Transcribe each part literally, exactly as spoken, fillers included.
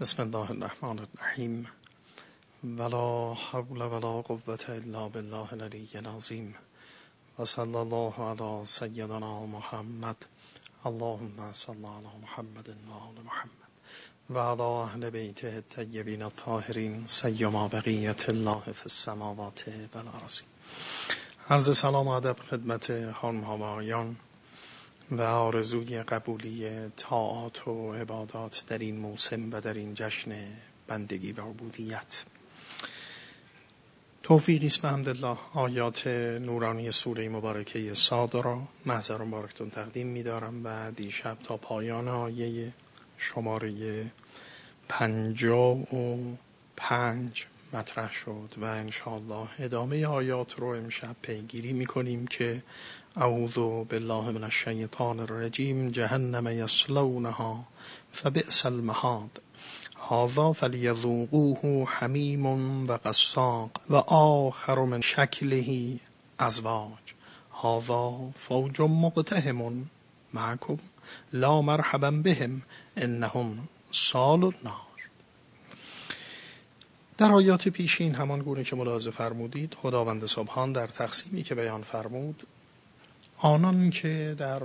بسم الله الرحمن الرحیم ولا حول ولا قوة الا بالله العلی العظیم و صلی الله علی سیدنا محمد اللهم صل علی محمد و آل محمد و علی اهل بیته الطیبین الطاهرین سیما بقیت الله فی السماوات و الارض. عرض سلام و ادب خدمت خانم‌ها و آقایان و آرزوی قبولی طاعات و عبادات در این موسم و در این جشن بندگی و عبودیت. توفیقی است بحمدالله. آیات نورانی سوره مبارکه صاد را محضر مبارکتون تقدیم می‌دارم و دیشب تا پایان آیه شماره پنجاه و پنج مطرح شد و انشاءالله ادامه آیات رو امشب پیگیری می‌کنیم که اعوذ بالله من الشیطان الرجیم جهنم یصلونها فبئس المهاد هذا فلیذوقوه حمیم و غساق و آخر من شکله ازواج هذا فوج مقتحم معکم لا مرحبا بهم انهم صالوا النار. در آیات پیشین همان گونه که ملاحظه فرمودید خداوند سبحان در تقسیمی که بیان فرمود آنان که در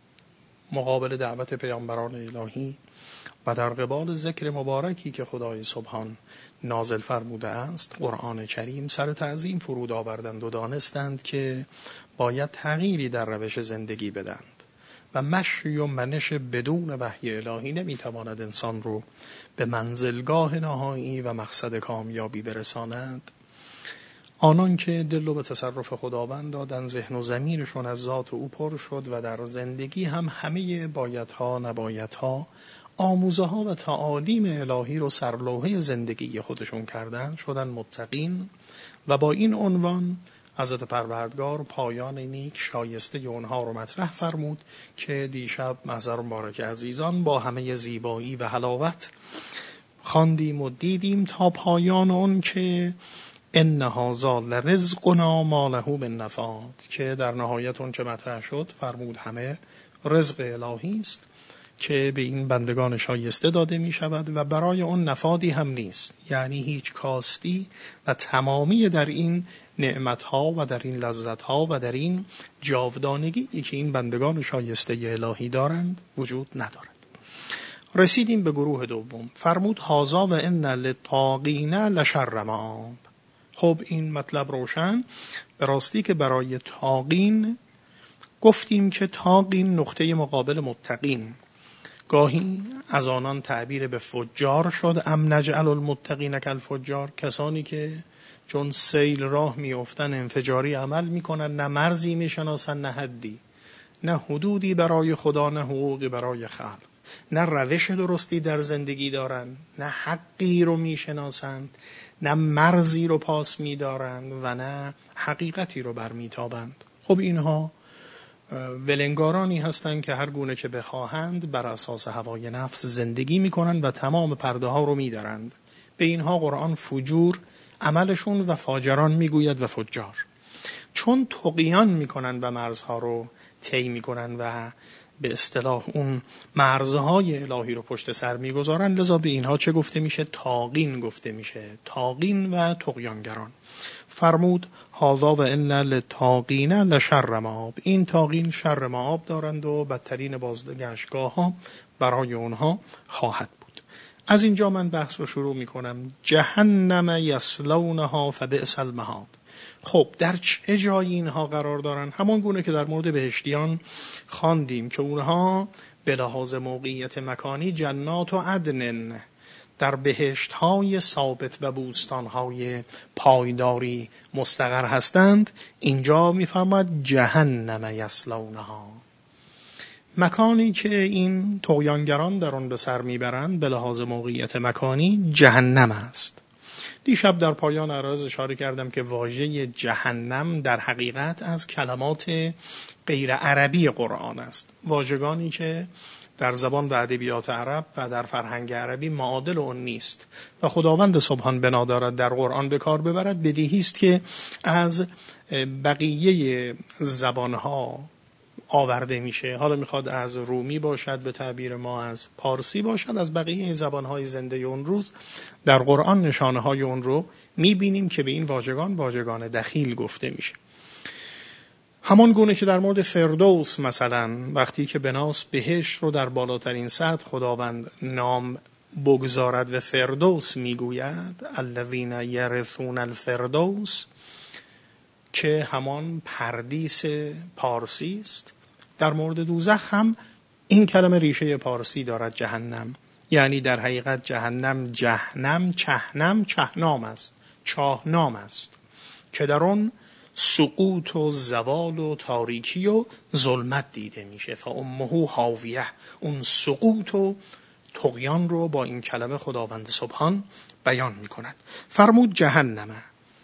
مقابل دعوت پیامبران الهی و در قبال ذکر مبارکی که خدای سبحان نازل فرموده است قرآن کریم سر تعظیم فرود آوردند و دانستند که باید تغییری در روش زندگی بدند و مشی و منش بدون وحی الهی نمیتواند انسان رو به منزلگاه نهایی و مقصد کامیابی برساند. آنان که دل و به تصرف خداوند دادن ذهن و ضمیرشون از ذات او پر شد و در زندگی هم همه بایدها نبایدها آموزه ها و تعالیم الهی رو سرلوحه زندگی خودشون کردن شدن متقین و با این عنوان حضرت پروردگار پایان نیک شایسته اونها رو مطرح فرمود که دیشب محضر مبارک عزیزان با همه زیبایی و حلاوت خواندیم و دیدیم تا پایان اون که ان هذا لرزقنا ما له من نفاد که در نهایت اون چه مطرح شد فرمود همه رزق الهی است که به این بندگان شایسته داده می شود و برای اون نفادی هم نیست، یعنی هیچ کاستی و تمامی در این نعمتها و در این لذتها و در این جاودانگی که این بندگان شایسته الهی دارند وجود ندارد. رسیدیم به گروه دوم. فرمود هذا و ان للطاغین لشر مآب. خب این مطلب روشن به راستی که برای طاغین گفتیم که طاغین نقطه مقابل متقین، گاهی از آنان تعبیر به فجار شد ام نجعل المتقین کالفجار، کسانی که چون سیل راه میافتن انفجاری عمل میکنن، نه مرزی میشناسن نه حدی، نه حدودی برای خدا نه حقوقی برای خلق، نه روش درستی در زندگی دارن، نه حقی رو میشناسند، نه مرزی رو پاس میدارند و نه حقیقتی رو برمیتابند. خب اینها ولنگارانی هستند که هر گونه که بخواهند بر اساس هوای نفس زندگی میکنند و تمام پرده ها رو میدارند. به اینها قرآن فجور عملشون و فاجران میگوید و فجار، چون طغیان میکنن و مرزها رو طی میکنن و به اصطلاح اون مرزهای الهی رو پشت سر میگذارن، لذا به اینها چه گفته میشه؟ طاغین گفته میشه، طاغین و طغیانگران. فرمود هذا و ان للطاغین لشر مآب، این طاغین شر مآب دارند و بدترین بازگشتگاه ها برای اونها خواهد بود. از اینجا من بحث رو شروع میکنم. جهنم یصلونها فبئس المهاد. خب در چه جایی اینها قرار دارن؟ همان گونه که در مورد بهشتیان خواندیم که اونها به لحاظ موقعیت مکانی جنات و عدن در بهشت های ثابت و بوستان های پایداری مستقر هستند. اینجا میفرماد جهنم یصلونها، مکانی که این طغیانگران در آن به سر میبرند به لحاظ موقعیت مکانی جهنم است. دیشب در پایان عرض اشاره کردم که واژه جهنم در حقیقت از کلمات غیر عربی قرآن است، واژگانی که در زبان و ادبیات عرب و در فرهنگ عربی معادل اون نیست و خداوند سبحان بنا دارد در قرآن به کار ببرد. بدیهی است که از بقیه زبانها آورده میشه. حالا میخواد از رومی باشد، به تعبیر ما از پارسی باشد، از بقیه زبانهای زنده اون روز، در قرآن نشانه های اون رو میبینیم که به این واژگان واژگان دخیل گفته میشه. همان گونه که در مورد فردوس مثلا وقتی که بناس بهشت رو در بالاترین سطح خداوند نام بگذارد و فردوس میگوید الذین یرثون الفردوس، که همان پردیس پارسی است. در مورد دوزخ هم این کلمه ریشه پارسی دارد، جهنم، یعنی در حقیقت جهنم جهنم چهنم چهنام است، چاهنام است که در آن سقوط و زوال و تاریکی و ظلمت دیده میشه. فامه هاویه، اون سقوط و طغیان رو با این کلمه خداوند سبحان بیان میکند. فرمود جهنم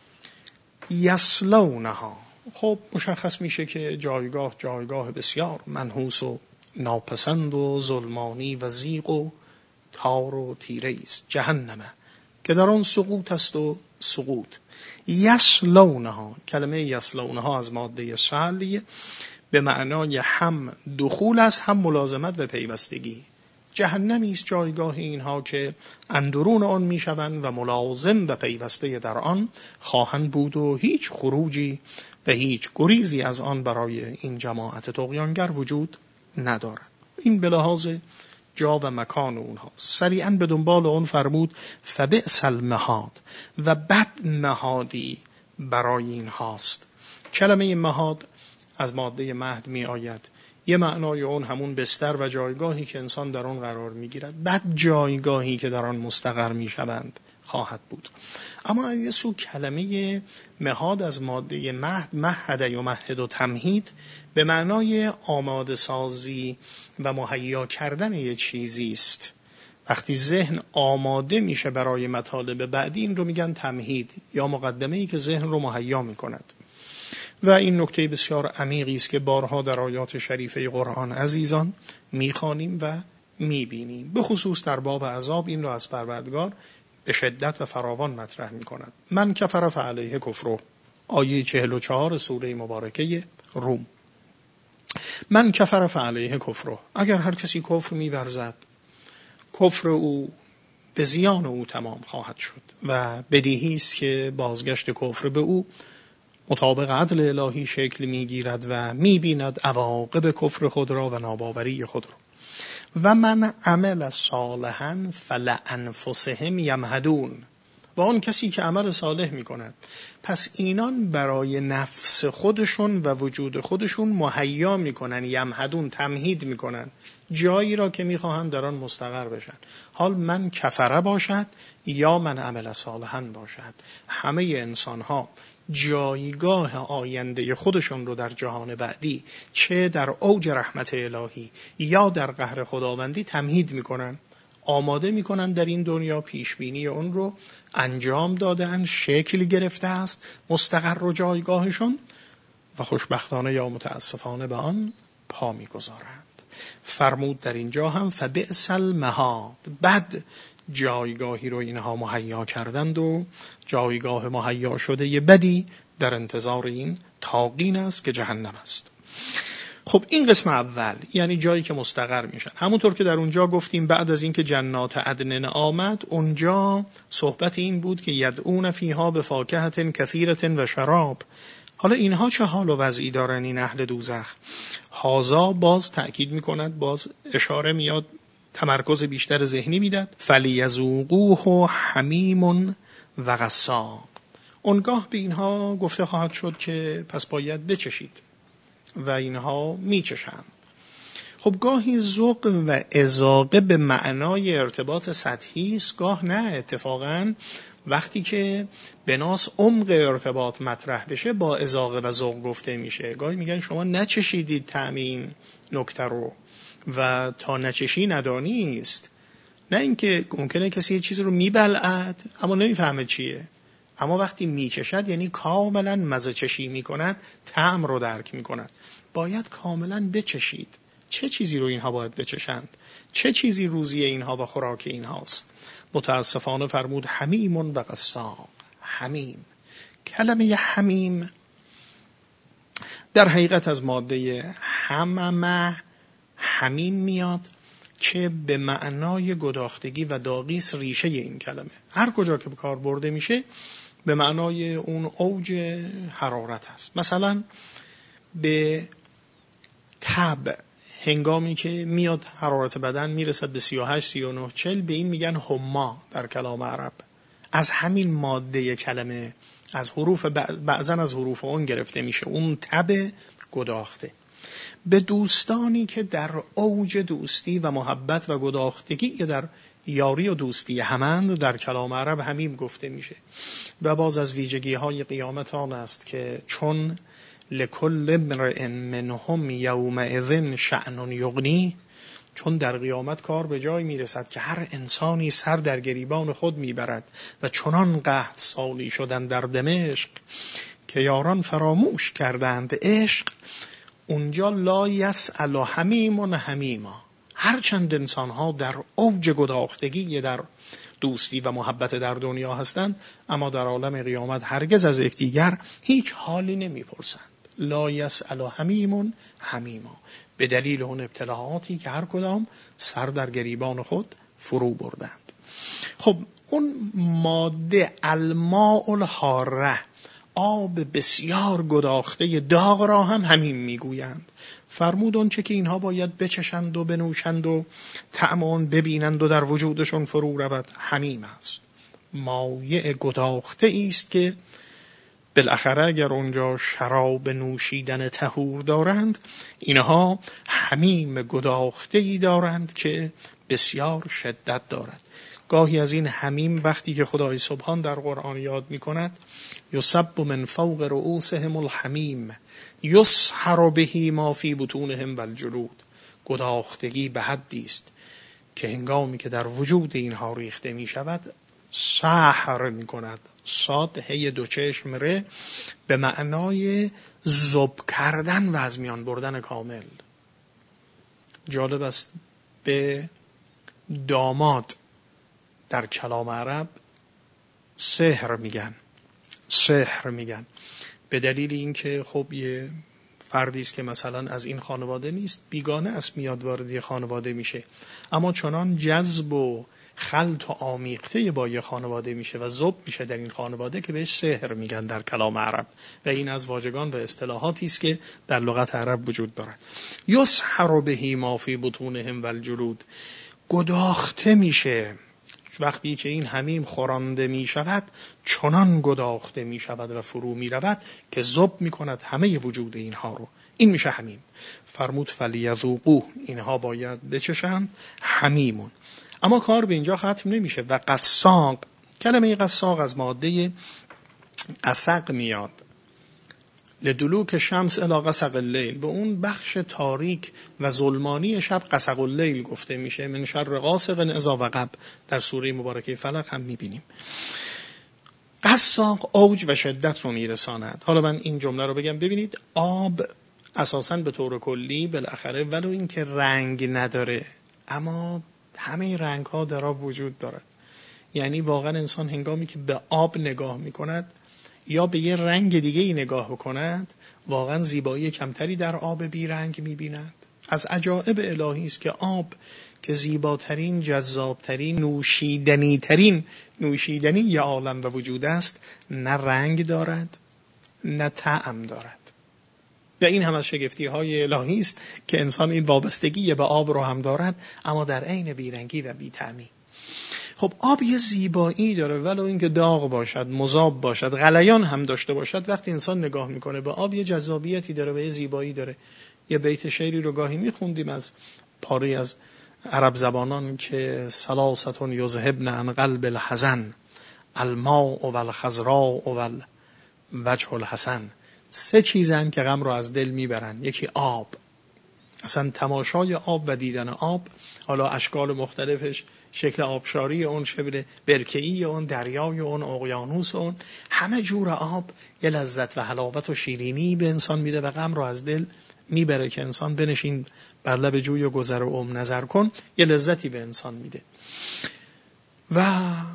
یصلونها. خب مشخص میشه که جایگاه جایگاه بسیار منحوس و ناپسند و ظلمانی و زیغ و تار و تیره است. جهنم که در آن سقوط است و سقوط. یصلونها، کلمه یصلونها از ماده صلی به معنای هم دخول است هم ملازمت و پیوستگی. جهنمی است جایگاه اینها که اندرون آن میشوند و ملازم و پیوسته در آن خواهند بود و هیچ خروجی و هیچ گریزی از آن برای این جماعت طغیانگر وجود ندارد. این به لحاظ جا و مکان اونها. سریعا به دنبال اون فرمود فبئس المهاد، و بد مهادی برای این هاست. کلمه مهاد از ماده مهد می آید. یه معنای اون همون بستر و جایگاهی که انسان در آن قرار می گیرد، بد جایگاهی که در آن مستقر می شوند خواهد بود. اما از یه سو کلمه مهاد از ماده مهد، مهد و مهد و تمهید، به معنای آماده سازی و مهیا کردن یه چیزی است. وقتی ذهن آماده میشه برای مطالب بعدی، این رو میگن تمهید یا مقدمه‌ای که ذهن رو مهیا میکند. و این نکته بسیار عمیقی است که بارها در آیات شریفه قرآن عزیزان میخوانیم و میبینیم. به خصوص در باب عذاب این رو از پروردگار به شدت و فراوان مطرح میکند. من کفر فعلیه کفرو، آیه چهل و چهار سوره مبارکه روم. من کفر فعلیه کفرو، اگر هر کسی کفر می‌ورزد، کفر او به زیان او تمام خواهد شد و بدیهی است که بازگشت کفر به او مطابق عدل الهی شکل می‌گیرد و می‌بیند عواقب کفر خود را و ناباوری خود را. و من عمل صالحا فلانفسهم یمهدون، و آن کسی که عمل صالح می‌کند، پس اینان برای نفس خودشون و وجود خودشون مهیا میکنن، یمهدون تمهید میکنن، جایی را که میخواهند در آن مستقر بشن. حال من کفره باشد یا من عمل صالحا باشد، همه انسان ها جایگاه آینده خودشون رو در جهان بعدی، چه در اوج رحمت الهی یا در قهر خداوندی، تمهید میکنن، آماده میکنن. در این دنیا پیشبینی اون رو انجام دادن، شکل گرفته است، مستقر و جایگاهشون، و خوشبختانه یا متاسفانه به آن پا میگذارند. فرمود در اینجا هم فبئس المهاد، بد جایگاهی رو اینها مهیا کردند و جایگاه مهیا شده ی بدی در انتظار این طاغین است که جهنم است. خب این قسم اول، یعنی جایی که مستقر میشن. همونطور که در اونجا گفتیم بعد از اینکه جنات عدن آمد، اونجا صحبت این بود که یدعون فیها بفاکهة کثیرة و شراب. حالا اینها چه حال و وضعی دارن این اهل دوزخ؟ هازا باز تأکید میکند، باز اشاره میاد، تمرکز بیشتر ذهنی میداد. فلیذوقوه حمیم و غساق. اونگاه به اینها گفته خواهد شد که پس باید بچشید، و اینها میچشند. خب گاهی ذوق و اذاقه به معنای ارتباط سطحی است، گاه نه. اتفاقاً وقتی که بناس عمق ارتباط مطرح بشه با اذاقه و ذوق گفته میشه. گاهی میگن شما نچشیدید طعم این نکته رو و تا نچشی ندانی است. نه اینکه ممکنه کسی یه چیز رو میبلعد اما نمیفهمه چیه، اما وقتی میچشد یعنی کاملا مزه چشی میکند، طعم رو درک میکند. باید کاملا بچشید. چه چیزی رو اینها باید بچشند؟ چه چیزی روزی اینها و خوراک اینهاست؟ متاسفانه فرمود حمیم و غساق. حمیم، کلمه حمیم در حقیقت از ماده هممه همین میاد که به معنای گداختگی و داغیس ریشه این کلمه. هر کجا که به کار برده میشه به معنای اون اوج حرارت هست. مثلا به تب، هنگامی که میاد حرارت بدن میرسد به سی و هشت سی و نه چهل، به این میگن حما در کلام عرب. از همین ماده کلمه، از حروف بعضن از حروف اون گرفته میشه، اون تب گداخته. به دوستانی که در اوج دوستی و محبت و گداختگی یا در یاری و دوستی همند در کلام عرب همیم گفته میشه. و باز از ویژگی های قیامت آن است که چون لکل امرئ منهم یومئذ شأن یغنی، چون در قیامت کار به جای میرسد که هر انسانی سر در گریبان خود میبرد و چنان قحط سالی شدن در دمشق که یاران فراموش کردند عشق، اونجا لا یسأل حمیم حمیما. هر چند انسان ها در اوج گداختگی در دوستی و محبت در دنیا هستند، اما در عالم قیامت هرگز از یکدیگر هیچ حالی نمیپرسند. لا یسأل حمیم حمیما، به دلیل اون ابتلاعاتی که هر کدام سر در گریبان خود فرو بردند. خب اون ماده الماء الحاره، آب بسیار گداخته داغ را هم همین میگویند. فرمود اون چه که اینها باید بچشند و بنوشند و طعم اون ببینند و در وجودشون فرو رود همیم است. مایع گداخته است که بالاخره اگر اونجا شراب نوشیدن طهور دارند، اینها همیم گداخته‌ای دارند که بسیار شدت دارد. گاهی از این همیم وقتی که خدای سبحان در قرآن یاد می کند یصب من فوق رؤوسهم الحمیم یصهر به ما فی بطونهم والجلود، گداختگی به حدی است که هنگامی که در وجود اینها ریخته می شود سحر می کند. صاد هی دو چشم ره، به معنای ذوب کردن و از میان بردن کامل. جالب است به داماد در کلام عرب سحر میگن، سحر میگن به دلیل اینکه خب یه فردی است که مثلا از این خانواده نیست، بیگانه است، میاد وارد یه خانواده میشه، اما چنان جذب و خلط و آمیخته با یه خانواده میشه و ذوب میشه در این خانواده که بهش سحر میگن در کلام عرب. و این از واژگان و اصطلاحاتی است که در لغت عرب وجود دارد. یسحر به ما فی بطونهم والجلود، گداخته میشه وقتی که این حمیم خورانده می شود، چنان گداخته می شود و فرو می رود که ذوب می کند همه وجود اینها رو. این میشه حمیم. فرمود فلیذوقوه، اینها باید بچشند حمیمون. اما کار به اینجا ختم نمیشه. و قساق، کلمه قساق از ماده قسق میاد، لدلوک شمس الی قسق اللیل، به اون بخش تاریک و ظلمانی شب قسق اللیل گفته میشه. من شر غاسق اذا وقب در سوره مبارکه فلق هم میبینیم. قساق اوج و شدت رو میرساند. حالا من این جمله رو بگم ببینید، آب اساساً به طور کلی بالاخره ولو این که رنگ نداره اما همه رنگ ها در آب وجود دارد. یعنی واقعا انسان هنگامی که به آب نگاه میکند یا به یه رنگ دیگه ای نگاه بکند، واقعا زیبایی کمتری در آب بی رنگ می‌بیند. از عجائب الهی است که آب که زیباترین، جذابترین، نوشیدنی ترین نوشیدنی یه عالم و وجود است، نه رنگ دارد نه طعم دارد. و این هم از شگفتی های الهی است که انسان این وابستگی به آب رو هم دارد، اما در عین بیرنگی و بی طعمی. خب آب یه زیبایی داره، ولو اینکه داغ باشد، مذاب باشد، غلیان هم داشته باشد، وقتی انسان نگاه میکنه به آب یه جذابیتی داره و یه زیبایی داره. یه بیت شعری رو گاهی میخوندیم از پاره از عرب زبانان که ثلاثة یذهبن عن قلب الحزن الماء والخضراء والوجه الحسن، سه چیزن که غم رو از دل میبرن. یکی آب، اصلا تماشای آب و دیدن آب، حالا اشکال مختلفش، شکل آبشاری اون، شکل برکه‌ای اون، دریای اون، اقیانوس اون، همه جور آب یه لذت و حلاوت و شیرینی به انسان میده و غم رو از دل میبره که انسان بنشین بر لب جوی و گذر و ام نظر کن، یه لذتی به انسان میده. و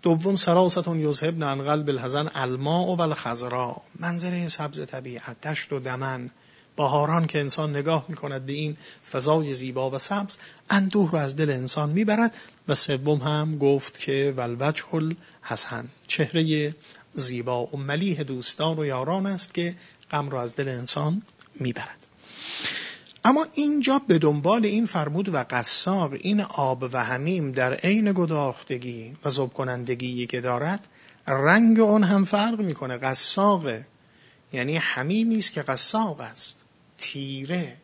دوم سراستون یذهبن عن قلب الحزن الماء و الخضراء، منظره سبز طبیعت، دشت و دمن، بهاران که انسان نگاه میکند به این فضای زیبا و سبز اندوه رو از دل انسان میبرد. و سوم هم گفت که والوجه الحسن، چهره زیبا و ملیح دوستان و یاران است که غم رو از دل انسان میبرد. اما اینجا به دنبال این فرمود و قساق، این آب و حمیم در عین گداختگی و ذوب کنندگی که دارد رنگ اون هم فرق میکنه. قساق یعنی حمیمی است که قساق است، تیره،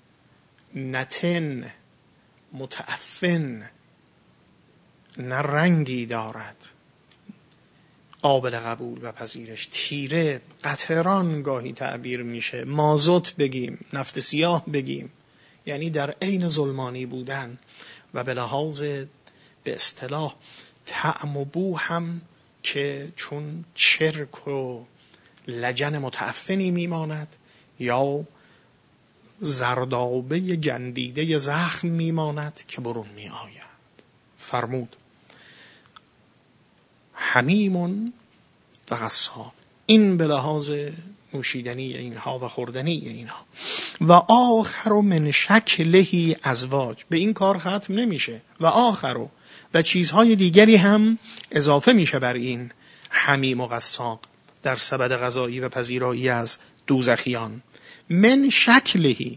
نتن، متعفن، نه رنگی دارد قابل قبول و پذیرش. تیره، قطران گاهی تعبیر میشه، مازوت بگیم، نفت سیاه بگیم، یعنی در عین ظلمانی بودن و به لحاظ به اصطلاح طعم و بو هم که چون چرک و لجن متعفنی میماند یا زردابه گندیده زخم میماند که برون میآید. فرمود حمیمون و غساق، این به لحاظ نوشیدنی اینها و خوردنی اینها. و آخر من شکلهی ازواج، به این کار ختم نمیشه، و آخر و چیزهای دیگری هم اضافه میشه بر این حمیم و غساق در سبد غذایی و پذیرایی از دوزخیان. من شکلهی،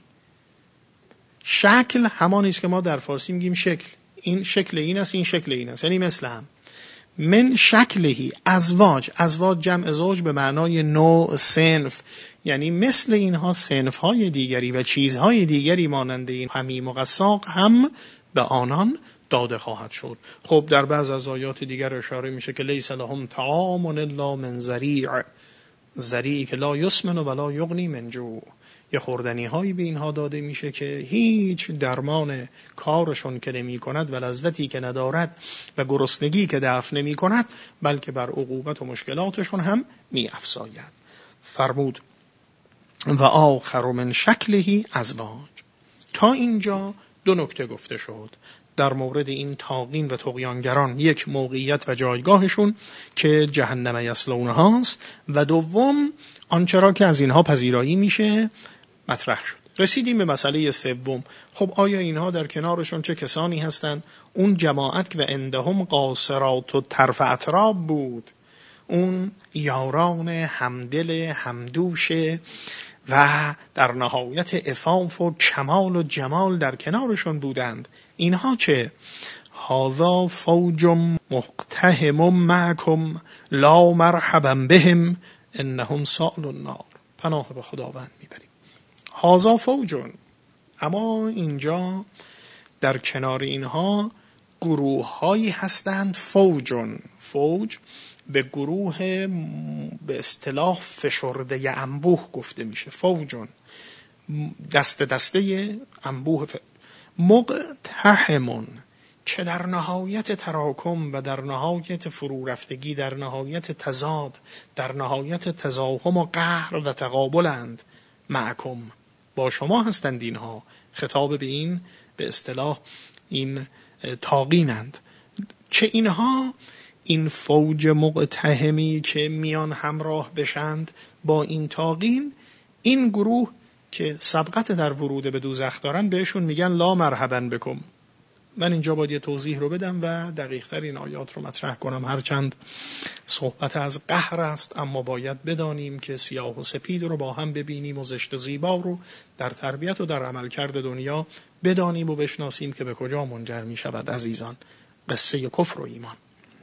شکل همانی است که ما در فارسی میگیم شکل، این شکل این است، این شکل این است، یعنی مثل هم. من شکلهی ازواج، ازواج جمع زوج به معنای نوع، صنف، یعنی مثل اینها صنفهای دیگری و چیزهای دیگری مانند این حمیم و غساق هم به آنان داده خواهد شد. خب در بعض از آیات دیگر اشاره میشه که لیس لهم طعام الا من ضریع، ضریع که لا یسمن ولا یغنی من جوع، یه خوردنی هایی به اینها داده میشه که هیچ درمان کارشون که نمی کند و لذتی که ندارد و گرسنگی که دفع نمی کند بلکه بر عقوبت و مشکلاتشون هم می افزاید. فرمود و آخر من شکلهی ازواج. تا اینجا دو نکته گفته شد در مورد این طاغین و طغیانگران، یک موقعیت و جایگاهشون که جهنم یصلونها است و دوم آنچه را که از اینها پذیرایی میشه مطرح شد. رسیدیم به مسئله سوم. خب آیا اینها در کنارشون چه کسانی هستند؟ اون جماعت که و عندهم قاصرات و طرف اطراب بود، اون یاران همدل همدوش و در نهایت عفاف و کمال و جمال در کنارشون بودند. اینها چه؟ هذا فوج مقتحم معکم لا مرحبا بهم انهم سالوا النار. پناه به خداوند میبریم. هذا فوج، اما اینجا در کنار اینها گروه هایی هستند. فوجون، فوج به گروه به اصطلاح فشرده انبوه گفته میشه. فوجون دست دسته انبوه. ف... مقتحمون که در نهایت تراکم و در نهایت فرو رفتگی، در نهایت تضاد، در نهایت تزاحم و قهر و تقابلند. معکم، با شما هستند اینها. خطاب به این به اصطلاح این طاغینند که اینها، این فوج مقتحمی که میان همراه بشند با این طاغین، این گروه که سبقت در ورود به دوزخ دارن بهشون میگن لا مرحبا بکم. من اینجا باید یه توضیح رو بدم و دقیق تر این آیات رو مطرح کنم، هرچند صحبت از قهر است اما باید بدانیم که سیاه و سپید رو با هم ببینیم و زشت و زیبا رو در تربیت و در عملکرد دنیا بدانیم و بشناسیم که به کجا منجر می شود. عزیزان، قصه کفر و ایمان.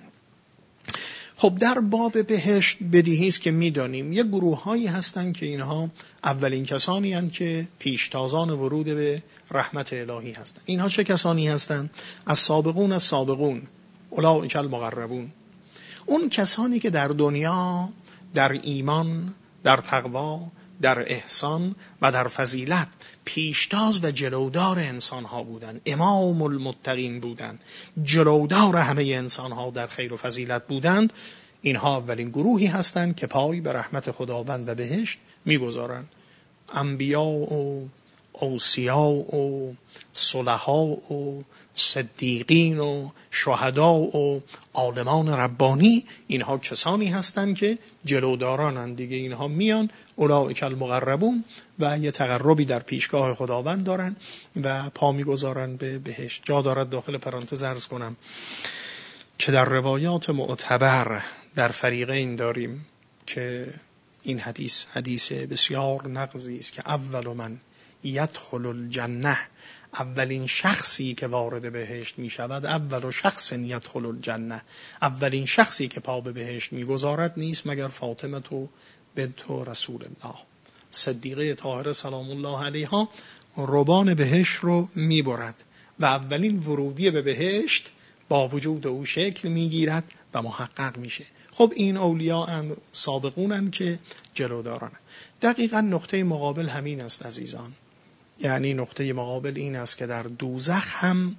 خب در باب بهشت بدیهی است که میدانیم یه گروه هایی هستن که اینها اولین کسانی هستند که پیشتازان ورود به رحمت الهی هستند. اینها چه کسانی هستند؟ از سابقون از سابقون، اولئک المقربون. اون کسانی که در دنیا در ایمان، در تقوا، در احسان و در فضیلت پیشتاز و جلودار انسان ها بودن، امام المتقین بودن، جلودار همه انسان ها در خیر و فضیلت بودند. اینها اولین گروهی هستند که پای به رحمت خداوند و بهشت میگذارند. انبیا و اوصیا و صلحا و صدیقین و شهدا و عالمان ربانی، اینها کسانی هستند که جلودارانند دیگه. اینها میان اولئک المقربون و یه تقربی در پیشگاه خداوند دارن و پا میگذارن به بهشت. جا دارد داخل پرانتز عرض کنم که در روایات معتبر در فریقین داریم که این حدیث حدیث بسیار نقضی است که اول من یدخل الجنه، اولین شخصی که وارد بهشت می شود، اول شخص یدخل الجنه، اولین شخصی که پا به بهشت می گذارد نیست مگر فاطمه تو بنت رسول الله صدیقه طاهره سلام الله علیها. ربان بهشت رو می برد و اولین ورودی به بهشت با وجود او شکل می گیرد و محقق میشه. خب این اولیاء سابقونن که جلودارن. دقیقا نقطه مقابل همین است عزیزان. یعنی نقطه مقابل این است که در دوزخ هم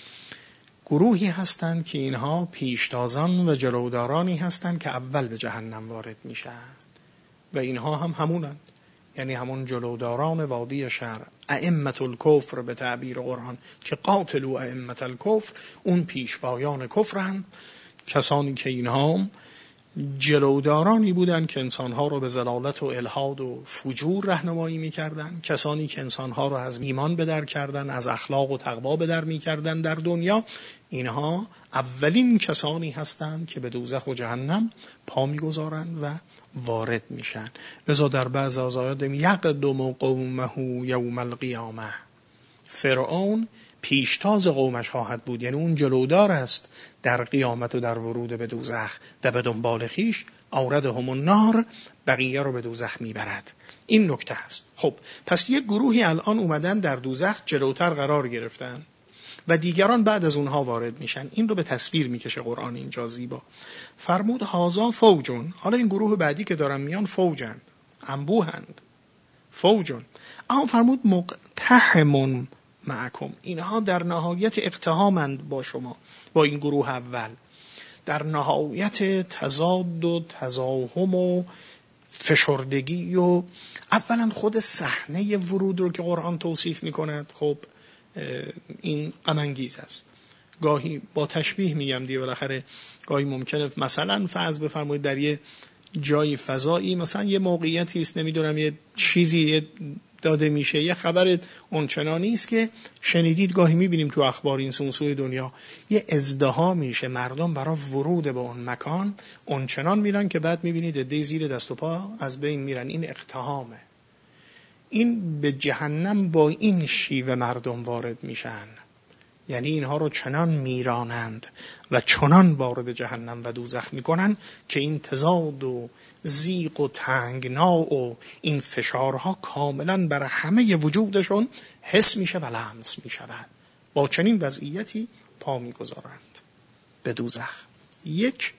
گروهی هستند که اینها پیشتازان و جلودارانی هستند که اول به جهنم وارد میشن و اینها هم همونند، یعنی همون جلوداران وادی شهر، ائمه الکفر به تعبیر قرآن که قاتلوا ائمه الکفر، اون پیشوایان کفرند، کسانی که اینها جلودارانی بودند که انسانها رو به ضلالت و الحاد و فجور راهنمایی می‌کردند، کسانی که انسانها رو از ایمان به در کردن، از اخلاق و تقوا به در می‌کردند در دنیا. اینها اولین کسانی هستند که به دوزخ و جهنم پا می‌گذارند و وارد میشن. لذا در بعض از آیات یقدم قومه یوم القیامه، فرعون پیشتاز قومش خواهد بود، یعنی اون جلودار است در قیامت و در ورود به دوزخ و به دنبال خیش اوردهم النار، بقیه رو به دوزخ میبرد. این نکته است. خب پس یک گروهی الان اومدن در دوزخ جلوتر قرار گرفتن و دیگران بعد از اونها وارد میشن. این رو به تصویر میکشه قرآن اینجا زیبا. فرمود هازا فوجون، حالا این گروه بعدی که دارن میان فوجند، انبوهند، فوجون. اما فرمود مقتحم معکم، اینها در نهایت اقتحامند با شما، با این گروه اول، در نهایت تضاد و تزاحم و فشردگی. و اولا خود صحنه ورود رو که قرآن توصیف میکند، خب این غم انگیز است. گاهی با تشبیه میگم دیگه، بالاخره گاهی ممکنه مثلا فرض بفرمایید در یه جای فضایی، مثلا یه موقعیتی است، نمیدونم یه چیزی داده میشه، یه خبر اونچنانی است که شنیدید، گاهی میبینیم تو اخبار این سونسوی دنیا یه ازدحام میشه، مردم برای ورود به اون مکان اونچنان میرن که بعد میبینید عده زیر دست و پا از بین میرن. این اقتحامه. این به جهنم با این شیوه مردم وارد میشن، یعنی اینها رو چنان میرانند و چنان وارد جهنم و دوزخ میکنن که این تضاد و ضیق و تنگنا و این فشارها کاملا بر همه وجودشون حس میشه و لمس میشود. با چنین وضعیتی پا میگذارند به دوزخ. یک،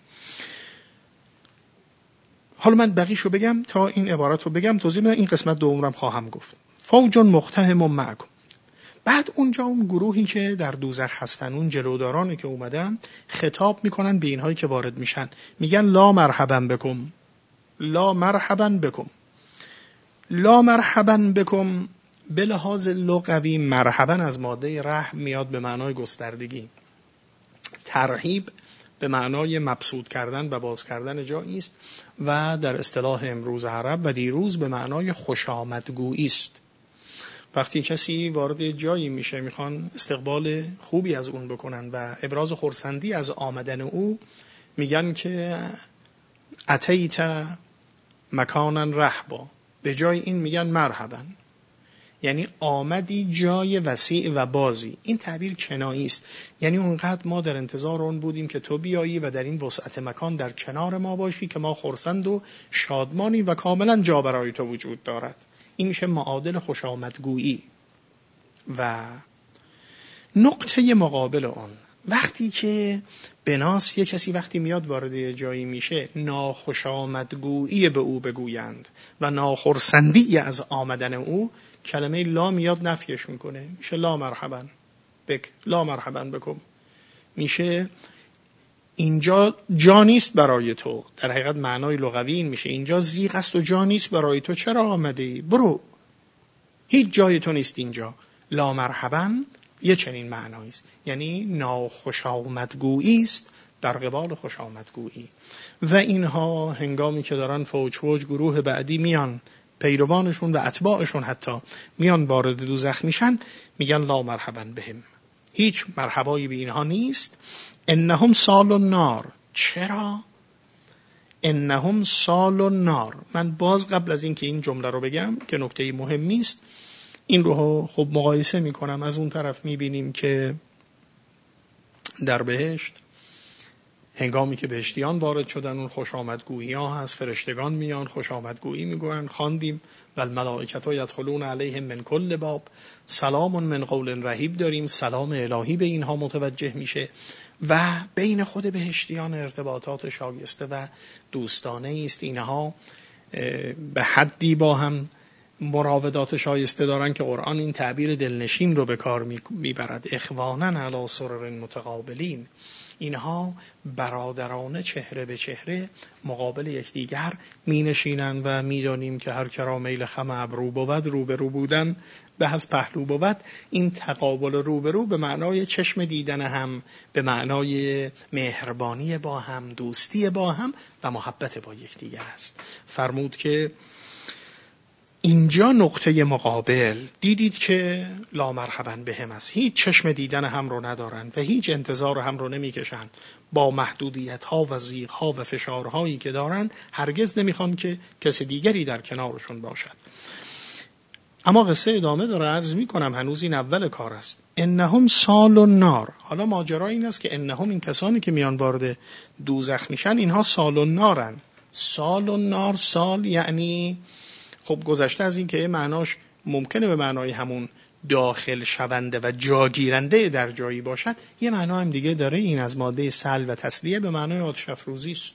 حالا من بقیشو بگم تا این عبارت رو بگم توضیح بدم، این قسمت دومم خواهم گفت. فوجون مقتحم معکم. بعد اونجا اون گروهی که در دوزخ هستن، اون جلودارانی که اومدن، خطاب میکنن به اینهایی که وارد میشن، میگن لا مرحبا بکم، لا مرحبا بکم. لا مرحبا بکم به لحاظ لغوی مرحبا از ماده رحم میاد به معنای گستردگی. ترحیب به معنای مبسوط کردن و باز کردن جایی است و در اصطلاح امروز عرب و دیروز به معنای خوشامدگویی است. وقتی کسی وارد جایی میشه میخوان استقبال خوبی از اون بکنن و ابراز خرسندی از آمدن او، میگن که اتیت مکانا رحبا، به جای این میگن مرحبا، یعنی آمدی جای وسیع و بازی. این تعبیر کنایی است، یعنی اونقدر ما در انتظار اون بودیم که تو بیایی و در این وسعت مکان در کنار ما باشی که ما خرسند و شادمانی و کاملا جا برای تو وجود دارد. این میشه معادل خوشامدگویی. و نقطه مقابل اون وقتی که بناس یک کسی وقتی میاد وارد جایی میشه ناخوشامدگویی به او بگویند و ناخرسندی از آمدن او، کلمه لا میاد نفیش میکنه، میشه لا مرحبا بک، لا مرحبا بکم. میشه اینجا جا نیست برای تو. در حقیقت معنای لغوی این میشه اینجا ضیق است و جا نیست برای تو، چرا آمده ای؟ برو. هیچ جای تو نیست اینجا. لا مرحبا یه چنین معنایی است، یعنی ناخوش آمدگویی است در قبال خوش آمدگویی. و اینها هنگامی که دارن فوج فوج گروه بعدی میان، پیروانشون و اتباعشون حتی میان وارد دوزخ میشن، میگن لا مرحبا بهم، هیچ مرحبایی به اینها نیست. انهم سال النار. چرا؟ انهم سال النار. من باز قبل از این که این جمله رو بگم که نکته مهمی است، این رو خب مقایسه میکنم. از اون طرف میبینیم که در بهشت هنگامی که بهشتیان وارد شدن، اون خوش آمدگویی ها هست، فرشتگان میان خوش آمدگویی میگوین. خواندیم و الملائکه یدخلون علیهم من کل باب سلام من قول رحیب داریم، سلام الهی به اینها متوجه میشه. و بین خود بهشتیان ارتباطات شایسته و دوستانه است. اینها به حدی با هم مراودات شایسته دارن که قرآن این تعبیر دلنشین رو به کار میبرد. اخوانا علی سرر متقابلین. اینها برادرانه چهره به چهره مقابل یکدیگر می نشینند و می دانیم که هر کرا میل خم ابرو بود، رو به رو بودن به از پهلو بود. این تقابل رو به رو به معنای چشم دیدن هم، به معنای مهربانی با هم، دوستی با هم و محبت با یکدیگر است. فرمود که اینجا نقطه مقابل دیدید که لا مرحبا بهم است، هیچ چشم دیدن هم رو ندارن و هیچ انتظار هم رو نمیکشن. با محدودیت ها و زیغ ها و فشارهایی که دارن هرگز نمیخوان که کسی دیگری در کنارشون باشد. اما قصه ادامه داره. عرض میکنم هنوز این اول کار است. انهم سال النار. حالا ماجرا این است که انهم، این کسانی که میان وارد دوزخ میشن، اینها سال النارن. سال النار، سال یعنی خب گذشته از این که معناش ممکنه به معنای همون داخل شونده و جاگیرنده در جایی باشد، یه معنا هم دیگه داره. این از ماده سل و تسلیه به معنای آتش افروزی است.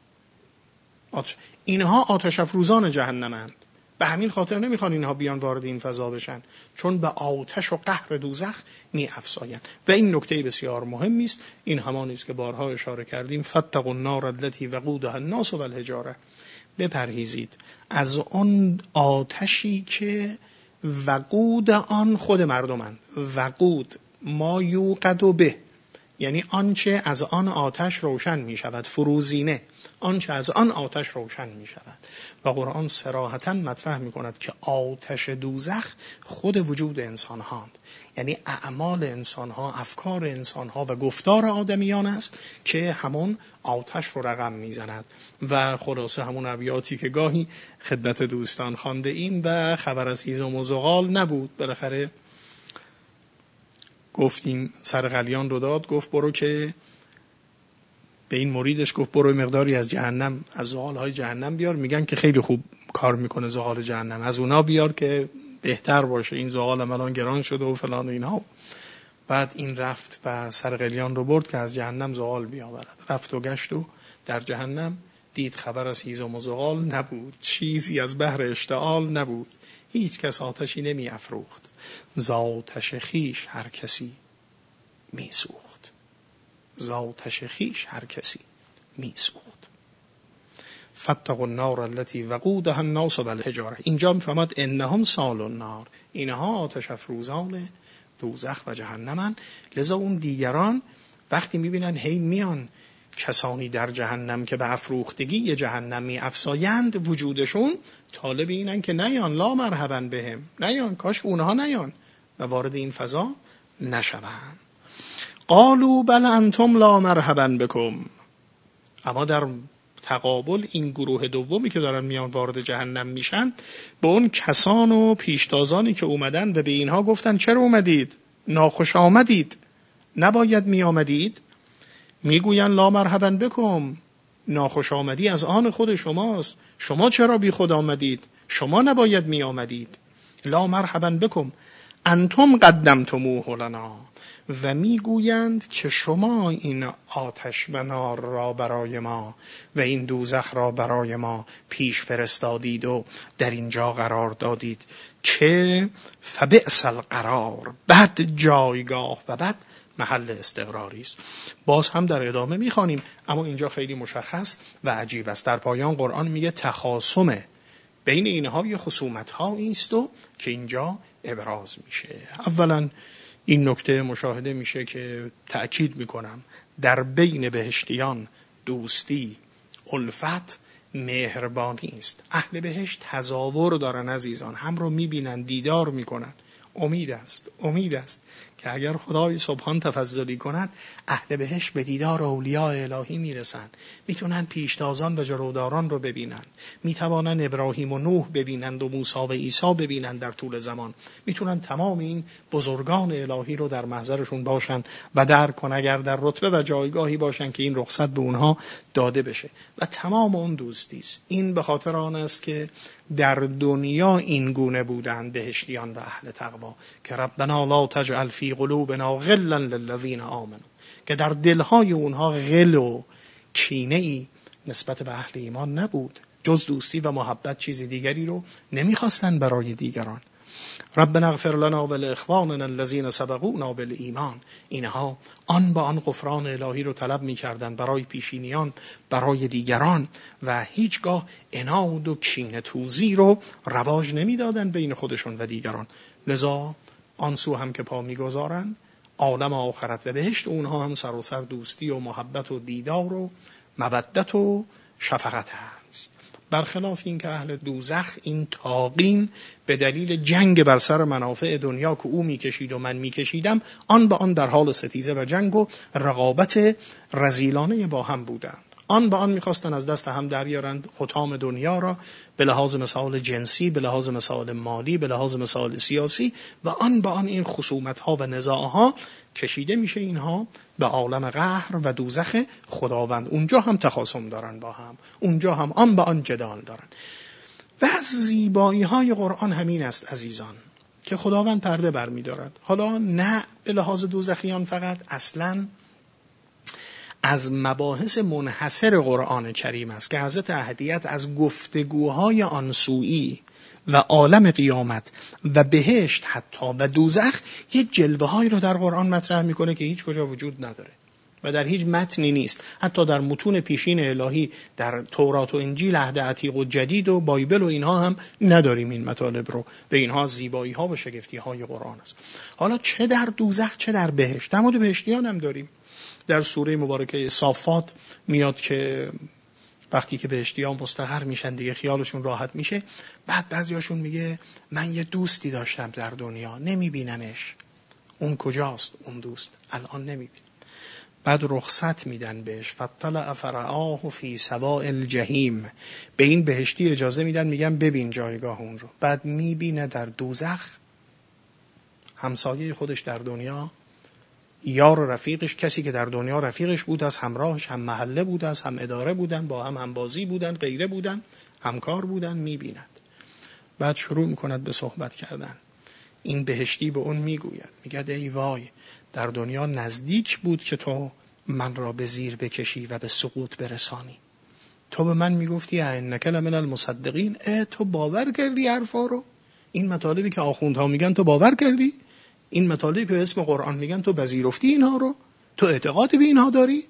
آتش... اینها آتش افروزان جهنمند. به همین خاطر نمیخوان اینها بیان وارد این فضا بشن، چون به آتش و قهر دوزخ می افزایند. و این نکته بسیار مهمی است. این همانی است که بارها اشاره کردیم. فاتقوا النار التي وقودها الناس والحجاره. بپرهیزید از آن آتشی که وقود آن خود مردمند. وقود ما یوقد به، یعنی آنچه از آن آتش روشن می شود. فروزینه، آنچه از آن آتش روشن می شود. و قرآن صراحتاً مطرح می کند که آتش دوزخ خود وجود انسان هاند، یعنی اعمال انسان ها، افکار انسان ها و گفتار آدمیان است که همون آتش رو رقم می زند. و خلاصه همون ابیاتی که گاهی خدمت دوستان خوانده ایم و خبر از هیزم و زغال نبود. بالاخره گفتیم سر قلیان رو داد، گفت برو که به این مریدش گفت برو مقداری از جهنم، از زغالهای جهنم بیار. میگن که خیلی خوب کار میکنه زغال جهنم، از اونا بیار که بهتر باشه، این زغال الان گران شده و فلان و اینها. بعد این رفت و سر قلیان رو برد که از جهنم زغال بیاورد. رفت و گشت و در جهنم دید خبر از هیزم و زغال نبود، چیزی از بحر اشتعال نبود. هیچ کس آتشی نمی افروخت، ز آتش خویش هر کسی می سوخت. ز آتش خویش هر کسی می سوخت. فاتقوا النار التي وقودها الناس والحجاره. اینجا میفهمد انهم سال النار، اینها آتش افروزان دوزخ و جهنمن. لذا اون دیگران وقتی میبینن هی میان کسانی در جهنم که به افروختگی جهنم می افزایند وجودشون، طالب اینن که نیان، لا مرحبا بهم، نیان، کاش که اونها نیان و وارد این فضا نشوند. قالوا بل انتم لا مرحبا بكم. اما در تقابل این گروه دومی که دارن میان وارد جهنم میشن، به اون کسان و پیشتازانی که اومدن و به اینها گفتن چرا اومدید؟ ناخوش آمدید، نباید می آمدید. میگوین لا مرحبا بکم، ناخوش آمدی از آن خود شماست، شما چرا بی خود آمدید؟ شما نباید می آمدید. لا مرحبا بکم انتم قدمتموه لنا. و میگویند که شما این آتش و نار را برای ما و این دوزخ را برای ما پیش فرستادید و در اینجا قرار دادید که فبئس القرار، بد جایگاه و بد محل استقراری است. باز هم در ادامه میخوانیم، اما اینجا خیلی مشخص و عجیب است. در پایان قرآن میگه تخاصم بین اینها یه خصومت ها است و که اینجا ابراز میشه. اولا این نکته مشاهده میشه که تأکید میکنم در بین بهشتیان دوستی، الفت، مهربانی است. اهل بهشت تظاهر دارن عزیزان، هم رو میبینن، دیدار میکنن. امید است امید است که اگر خدای سبحان تفضلی کند اهل بهشت به دیدار اولیاء الهی میرسن، میتونن پیشتازان و جلوداران رو ببینن، میتوانن ابراهیم و نوح ببینند و موسی و عیسی ببینند در طول زمان، میتونن تمام این بزرگان الهی رو در محضرشون باشن و درک کنن اگر در رتبه و جایگاهی باشن که این رخصت به اونها داده بشه. و تمام اون دوستی است. این به خاطر آن است که در دنیا این گونه بودند بهشتیان و اهل تقوا که ربنا لا تجعل فی قلوبنا غلا للذین آمنوا، که در دلهای اونها غل و کینه ای نسبت به اهل ایمان نبود، جز دوستی و محبت چیزی دیگری رو نمیخواستن برای دیگران. ربنا اغفر لنا ولاخواننا الذین سبقونا بالایمان، اینها آن با آن غفران الهی رو طلب می‌کردند برای پیشینیان، برای دیگران، و هیچگاه عناد و کینه توزی رو رواج نمیدادند بین خودشون و دیگران. لذا آن سو هم که پا میگذارن عالم آخرت و بهشت اونها هم سر و سر دوستی و محبت و دیدار و مودت و شفقت هست. برخلاف این که اهل دوزخ این تاقین به دلیل جنگ بر سر منافع دنیا که او میکشید و من میکشیدم، آن به آن در حال ستیزه و جنگ و رقابت رذیلانه با هم بودند. آن به آن میخواستن از دست هم دریارند حطام دنیا را، به لحاظ مسائل جنسی، به لحاظ مسائل مالی، به لحاظ مسائل سیاسی، و آن به آن این خصومت ها و نزاع ها کشیده میشه اینها به عالم قهر و دوزخ خداوند. اونجا هم تخاصم دارن با هم، اونجا هم آن به آن جدال دارن. و از زیبایی های قرآن همین است عزیزان که خداوند پرده برمی‌دارد. حالا نه به لحاظ دوزخیان فقط، اصلاً از مباحث منحصر قرآن کریم است که حضرت احدیت از گفتگوهای آنسویی و عالم قیامت و بهشت حتی و دوزخ یه جلوه هایی رو در قرآن مطرح میکنه که هیچ کجا وجود نداره و در هیچ متنی نیست. حتی در متون پیشین الهی در تورات و انجیل عهد عتیق و جدید و بایبل و اینها هم نداریم این مطالب رو. به اینها زیبایی ها و شگفتی های قرآن است. حالا چه در دوزخ چه در بهشت. در مورد بهشتیان هم داریم. در سوره مبارکه صافات میاد که وقتی که بهشتیان مستقر میشن دیگه خیالشون راحت میشه، بعد بعضیاشون میگه من یه دوستی داشتم در دنیا نمیبینمش، اون کجاست اون دوست؟ الان نمیبینم. بعد رخصت میدن بهش، فطلع فرعاه فی سواء الجحیم، به این بهشتی اجازه میدن، میگن ببین جایگاه اون رو. بعد میبینه در دوزخ همسایه خودش در دنیا، یار و رفیقش، کسی که در دنیا رفیقش بود، از همراهش هم محله بود، از هم اداره بودن، با هم همبازی بودن، غیره بودن، همکار بودن، میبیند. بعد شروع میکند به صحبت کردن. این بهشتی به اون میگوید، میگه ای وای، در دنیا نزدیک بود که تو من را به زیر بکشی و به سقوط برسانی. تو به من میگفتی انک لمن المصدقین، اه تو باور کردی حرفا رو؟ این مطالبی که آخوندها میگن تو باور کردی؟ این مطالبی که اسم قرآن میگن تو پذیرفتی اینها رو؟ تو اعتقاد به اینها داری؟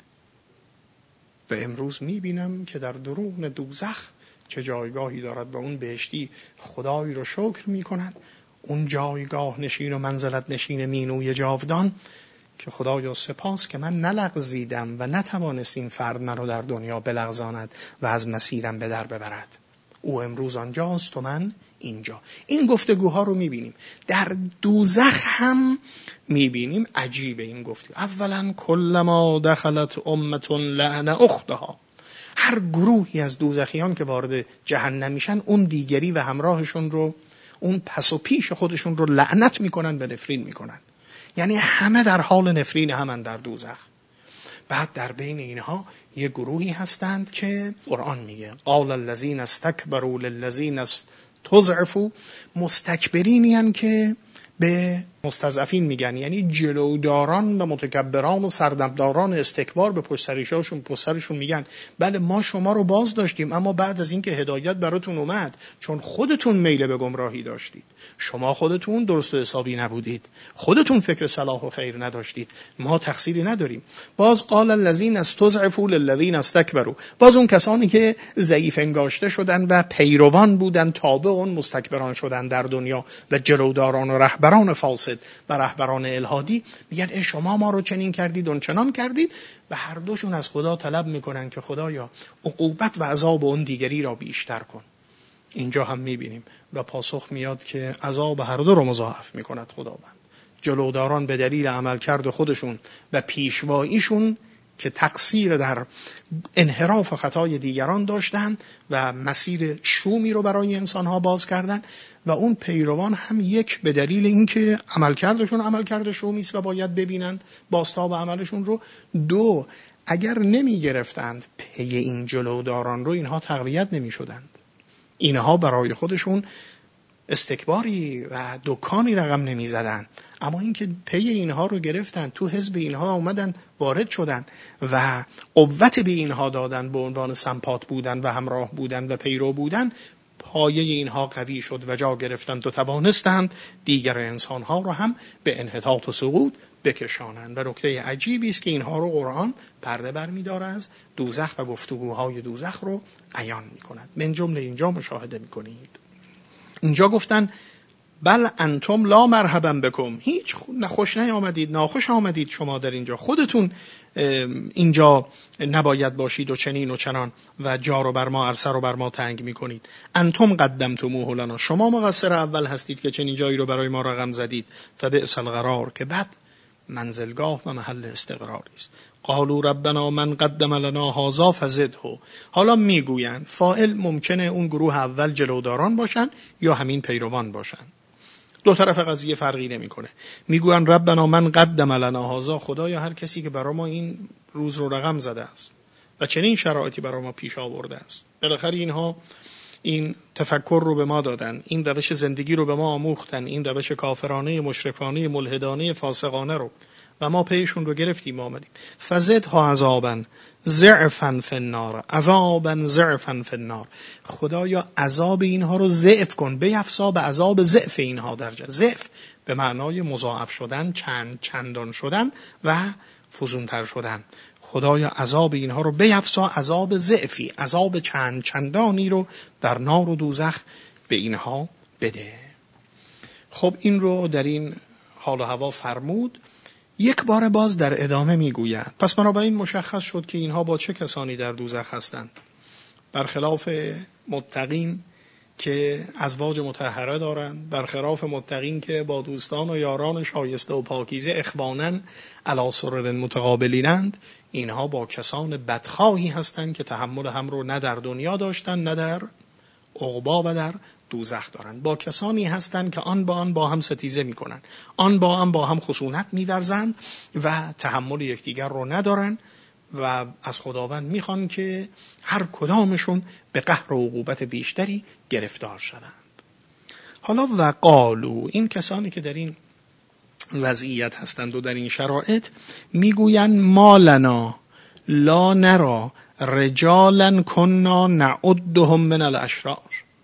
و امروز میبینم که در درون دوزخ چه جایگاهی دارد و اون بهشتی خدایی رو شکر میکند، اون جایگاه نشین و منزلت نشین مینوی جاودان که خدایا سپاس که من نلغزیدم و نتوانست این فرد من رو در دنیا بلغزاند و از مسیرم به در ببرد. او امروز آنجاست و من اینجا. این گفتگوها رو میبینیم. در دوزخ هم میبینیم. عجیبه این گفتگو. اولا کلما دخلت امة لعن اختها، هر گروهی از دوزخیان که وارد جهنم میشن اون دیگری و همراهشون رو، اون پس و پیش خودشون رو لعنت میکنن و نفرین میکنن. یعنی همه در حال نفرین همن در دوزخ. بعد در بین اینها یه گروهی هستند که قرآن میگه قال الذین استکبروا للذین استضعفوا، مستکبرینی هستند که به مستضعفین میگن، یعنی جلوداران و متکبران و سردمداران استکبار به پشت سرشون پشت سرشون میگن بله ما شما رو باز داشتیم، اما بعد از اینکه هدایت براتون اومد، چون خودتون میل به گمراهی داشتید، شما خودتون درست و حسابی نبودید، خودتون فکر صلاح و خیر نداشتید، ما تقصیری نداریم. باز قال الذین استضعفوا للذین استکبروا، باز اون کسانی که ضعیف انگاشته شدن و پیروان بودن، تابع اون مستکبران شدن در دنیا و جلوداران و رهبران فاسد و رهبران الهادی میگن ای شما ما رو چنین کردید اون چنان کردید، و هر دوشون از خدا طلب میکنن که خدایا عقوبت و عذاب اون دیگری را بیشتر کن. اینجا هم میبینیم و پاسخ میاد که عذاب هر دو رو مضاعف میکند خداوند. جلوداران به دلیل عملکرد خودشون و پیشواییشون که تقصیر در انحراف و خطای دیگران داشتن و مسیر شومی رو برای انسانها باز کردن، و اون پیروان هم یک به دلیل اینکه عملکردشون عملکرد شومی است و باید ببینن بازتاب عملشون رو، دو اگر نمی گرفتند پی این جلوداران رو اینها تقویت نمی شدند، اینها برای خودشون استکباری و دکانی رقم نمی زدن، اما اینکه پی اینها رو گرفتن، تو حزب اینها اومدن وارد شدن و قوت به اینها دادن، به عنوان سمپات بودن و همراه بودن و پیرو بودن، پایه اینها قوی شد و جا گرفتند و توانستند دیگر انسانها رو هم به انحطاط و سقوط بکشانند. و نکته عجیبی است که اینها رو قرآن پرده برمی‌داره، از دوزخ و گفتگوهای دوزخ رو عیان می‌کند. من جمله اینجا مشاهده می‌کنید اینجا گفتن بل انتم لا مرحبا بکم، هیچ خوش نیامدید، ناخوش آمدید شما در اینجا، خودتون اینجا نباید باشید و چنین و چنان و جا رو بر ما عرصه رو بر ما تنگ میکنید. انتم قدمتموه لنا، شما مقصر اول هستید که چنین جایی رو برای ما رقم زدید. فبئس القرار، که بد منزلگاه و محل استقراری است. قالوا ربنا من قدم لنا هذا فزده، حالا میگوین فاعل ممکنه اون گروه اول جلوداران باشن یا همین پیروان باشن، دو طرف قضیه فرقی نمیکنه. میگوین ربنا من قدم لنا هذا، خدایا هر کسی که برای ما این روز رو رقم زده است و چنین شرایطی برای ما پیش آورده است، بالاخره اینها این تفکر رو به ما دادن، این روش زندگی رو به ما آموختن، این روش کافرانه، مشرکانه، ملحدانه، فاسقانه رو، و ما پیشون رو گرفتیم آمدیم. فزدها عذابا ضعفا فی النار، عذابا ضعفا فی النار، خدایا عذاب اینها رو ضعف کن، بیفزا به عذاب ضعف اینها در جهنم. ضعف به معنای مضاعف شدن، چند چندان شدن و فزونتر شدن. خدایا عذاب اینها رو بیفزا، عذاب ضعفی، عذاب چند چندانی رو در نار و دوزخ به اینها بده. خب این رو در این حال و هوا فرمود. یک بار باز در ادامه میگوید پس بنابراین مشخص شد که اینها با چه کسانی در دوزخ هستند. برخلاف متقین که ازواج مطهره دارند، برخلاف متقین که با دوستان و یاران شایسته و پاکیزه اخوانن علی سرر متقابلینند، اینها با کسان بدخواهی هستند که تحمل هم رو نه در دنیا داشتن نه در عقبا و در دوزخ دارند. با کسانی هستند که آن با آن با هم ستیزه میکنن، آن با آن با هم خصومت میورزند و تحمل یکدیگر رو ندارن و از خداوند میخوان که هر کدامشون به قهر و عقوبت بیشتری گرفتار شوند. حالا و قالو، این کسانی که در این وضعیت هستند و در این شرایط میگویند ما لنا لا نرا رجالا کنا نعدهم من الاشرار،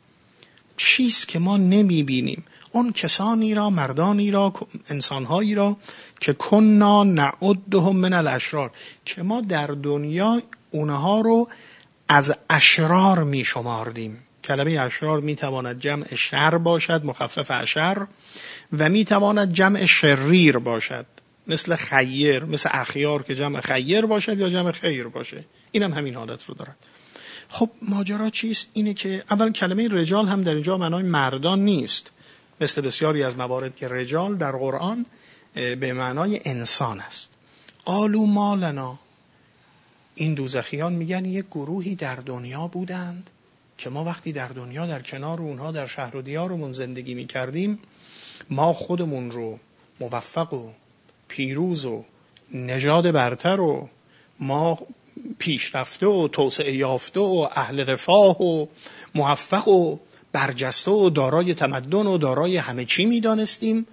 چیست که ما نمی بینیم اون کسانی را، مردانی را، انسانهایی را که کنا نعدهم من الاشرار، که ما در دنیا اونها رو از اشرار می شماردیم. کلمه اشرار می تواند جمع شر باشد، مخفف اشر، و می تواند جمع شریر باشد، مثل خیر، مثل اخیار که جمع خیر باشد یا جمع خیر باشه. این هم همین حالت رو دارد. خب ماجرا چیست؟ اینه که اول کلمه رجال هم در اینجا معنای مردان نیست، مثل بسیاری از موارد که رجال در قرآن به معنای انسان است. قالوا ما لنا، این دوزخیان میگن یک گروهی در دنیا بودند که ما وقتی در دنیا در کنار اونها در شهر و دیارمون زندگی میکردیم، ما خودمون رو موفق و پیروز و نژاد برتر و ما پیشرفته و توسعه یافته و اهل رفاه و موفق و برجسته و دارای تمدن و دارای همه چی می دانستیم،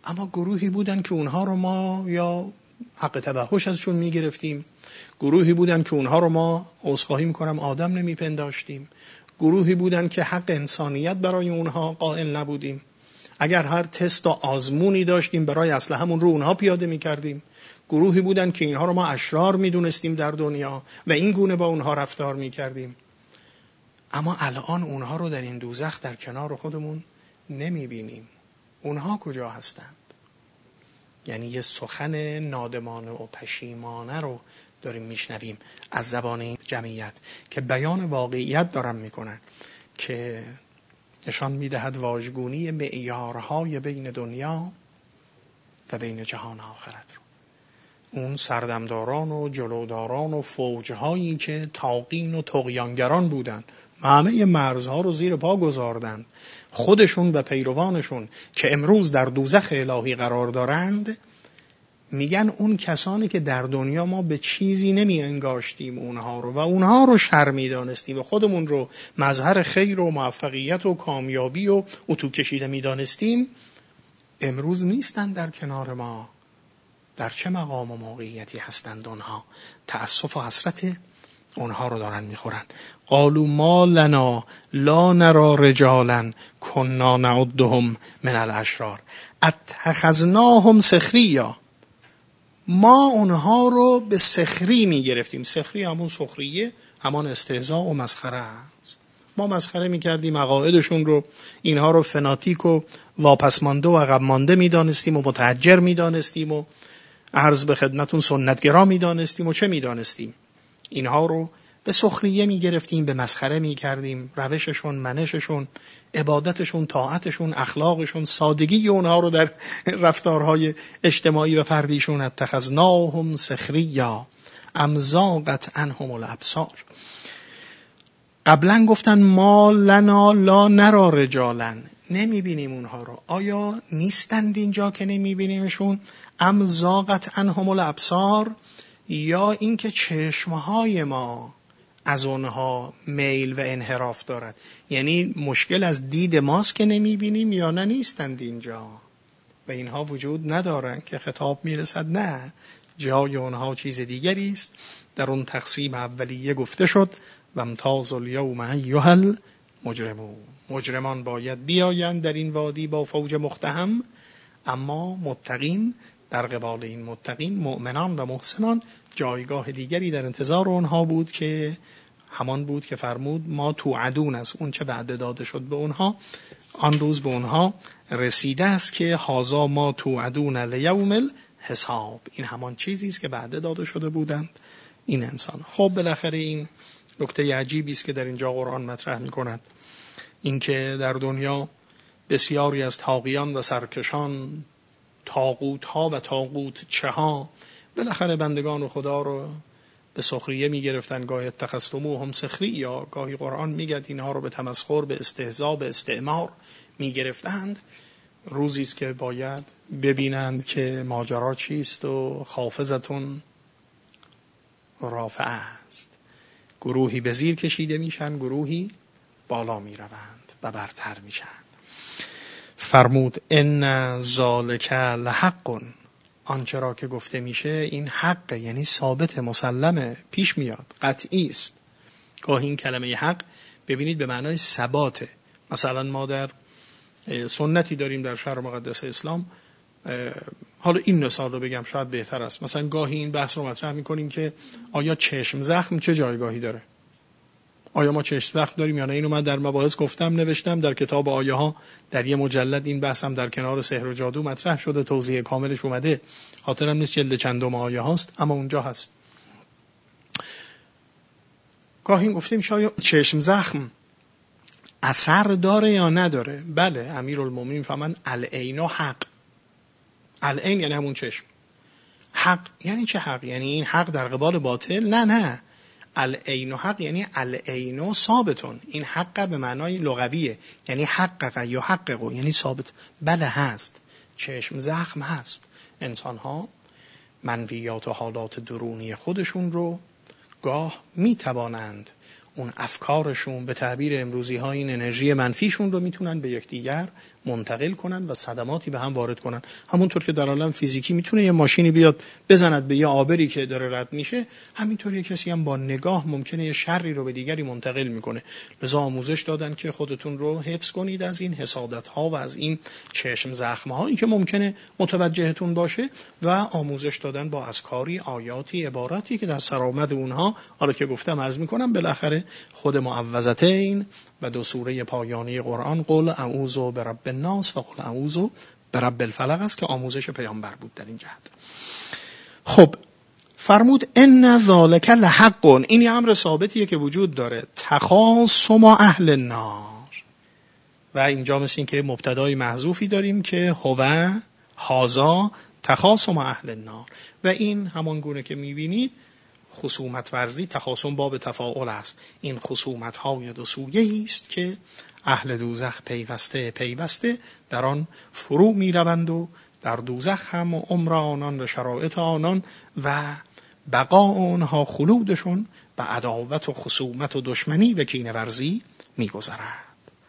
اما گروهی بودن که اونها رو ما یا حق توحش ازشون میگرفتیم، گروهی بودن که اونها رو ما عذرخواهی میکنم آدم نمیپنداشتیم، گروهی بودن که حق انسانیت برای اونها قائل نبودیم، اگر هر تست و آزمونی داشتیم برای اصل همون رو اونها پیاده میکردیم، گروهی بودن که اینها رو ما اشرار میدونستیم در دنیا و این گونه با اونها رفتار میکردیم. اما الان اونها رو در این دوزخ در کنار خودمون نمیبینیم. اونها کجا هستند؟ یعنی یه سخن نادمانه و پشیمانه رو داریم میشنویم از زبان این جمعیت که بیان واقعیت دارن میکنن که نشان میدهد واژگونی معیارهای بین دنیا و بین جهان آخرت رو. اون سردمداران و جلوداران و فوجهایی که طاغین و طغیانگران بودن، همه مرزها رو زیر پا گذاردند، خودشون و پیروانشون که امروز در دوزخ الهی قرار دارند، میگن اون کسانی که در دنیا ما به چیزی نمی انگاشتیم اونها رو و اونها رو شر می دانستیم و خودمون رو مظهر خیر و موفقیت و کامیابی و اتو کشیده می دانستیم، امروز نیستن در کنار ما. در چه مقام و موقعیتی هستند اونها؟ تأسف و حسرت اونها رو دارن میخورن. قالوا ما لنا لا نرى رجالا كنا نعدهم من الاشرار اتخذناهم سخریا. ما اونها رو به سخری میگرفتیم. سخری همون سخریه، همان استهزاء و مسخره است. ما مسخره میکردیم عقایدشون رو، اینها رو فناتیک و واپسمانده و عقب مانده میدانستیم و متحجر میدانستیم و عرض به خدمتون سنتگرا میدانستیم و چه میدانستیم. اینها رو به سخریه میگرفتیم، به مسخره میکردیم. روششون، منششون، عبادتشون، طاعتشون، اخلاقشون، سادگی اونها رو در رفتارهای اجتماعی و فردیشون اتخذناهم سخریا ام زاغت عنهم الابصار. قبلا گفتن ما لنا لا نرى رجالا، نمیبینیم اونها رو. آیا نیستند اینجا که نمیبینیمشون؟ ام زاغت عنهم الابصار، یا اینکه چشمهای ما از اونها میل و انحراف دارد؟ یعنی مشکل از دید ماست که نمیبینیم یا نه نیستند اینجا و اینها وجود ندارن که خطاب میرسد؟ نه، جای اونها چیز دیگری است. در اون تقسیم اولیه گفته شد و امتاز الیوم ایها المجرمون، مجرمان باید بیایند در این وادی با فوج مقتحم، اما متقین در قبال این متقین، مؤمنان و محسنان، جایگاه دیگری در انتظار اونها بود که همان بود که فرمود ما توعدون است، اون چه وعده داده شد به اونها آن روز به اونها رسیده است که هازا ما توعدون لیوم الحساب. این همان چیزی است که وعده داده شده بودند این انسان. خب بالاخره این نکته عجیبی است که در اینجا قرآن مطرح می‌کند، اینکه در دنیا بسیاری از طاغیان و سرکشان، طاغوت ها و طاغوت چه ها، بالاخره بندگان خدا رو به سخریه می گرفتن. گاهی اتخذتموهم سخریا، گاهی قرآن میگه اینها رو به تمسخر، به استهزاء، به استعمار می گرفتند. روزی است که باید ببینند که ماجرا چیست و خافضتون رافعه است. گروهی به زیر کشیده میشن، گروهی بالا می روند و برتر میشن. فرمود ان ذالک لحق، آنچه را که گفته میشه این حق، یعنی ثابت، مسلمه، پیش میاد، قطعی است. گاهی این کلمه حق ببینید به معنای ثباته. مثلا ما در سنتی داریم در شهر مقدس اسلام، حالا این مثال رو بگم شاید بهتر است. مثلا گاهی این بحث رو مطرح میکنیم که آیا چشم زخم چه جایگاهی داره؟ آیا ما چشم زخم داریم یا نه؟ اینو من در مباحث گفتم، نوشتم در کتاب آیه ها، در یه مجلد این بحثم در کنار سحر و جادو مطرح شده، توضیح کاملش اومده، خاطرم نیست جلد چندم آیه هاست اما اونجا هست. گاهی گفتیم آیا چشم زخم اثر داره یا نداره؟ بله، امیرالمومنین فرمان العین حق. العین یعنی همون چشم. حق یعنی چه حق؟ یعنی این حق در قبال باطل؟ نه نه، العین حق یعنی العین ثابتون. این حق به معنای لغویه، یعنی حقق یا حقق، یعنی ثابت. بله هست، چشم زخم هست. انسان ها منویات و حالات درونی خودشون رو گاه می توانند، اون افکارشون، به تعبیر امروزی ها این انرژی منفیشون رو میتونن به یکدیگر منتقل کنن و صدماتی به هم وارد کنن. همونطور که در عالم فیزیکی میتونه یه ماشینی بیاد بزند به یه آبری که داره رد میشه، همینطور یه کسی هم با نگاه ممکنه یه شری رو به دیگری منتقل میکنه. لذا آموزش دادن که خودتون رو حفظ کنید از این حسادت ها و از این چشم زخم هایی که ممکنه متوجهتون باشه، و آموزش دادن با اذکاری، آیاتی، عباراتی که در سرآمد اونها، حالا که گفتم عرض میکنم بالاخره خود معوذتین و دو سوره پایانی قرآن قل اعوذ برب الناس و قل اعوذ برب الفلق است که آموزش پیامبر بود در این جهت. خب فرمود ان ذالک لحق، این یه امر ثابتیه که وجود داره، تخاصم اهل النار. و اینجا مثل این که مبتدای محذوفی داریم که هو هازا تخاصم اهل النار، و این همان گونه که میبینید خصومت ورزی، تخاصم باب تفاعل است. این خصومت های دو سویه است که اهل دوزخ پیوسته پیوسته در آن فرو می روند و در دوزخ هم عمر آنان و شرایط آنان و بقا آنها خلودشون به عداوت و خصومت و دشمنی و کینه ورزی می گذرد.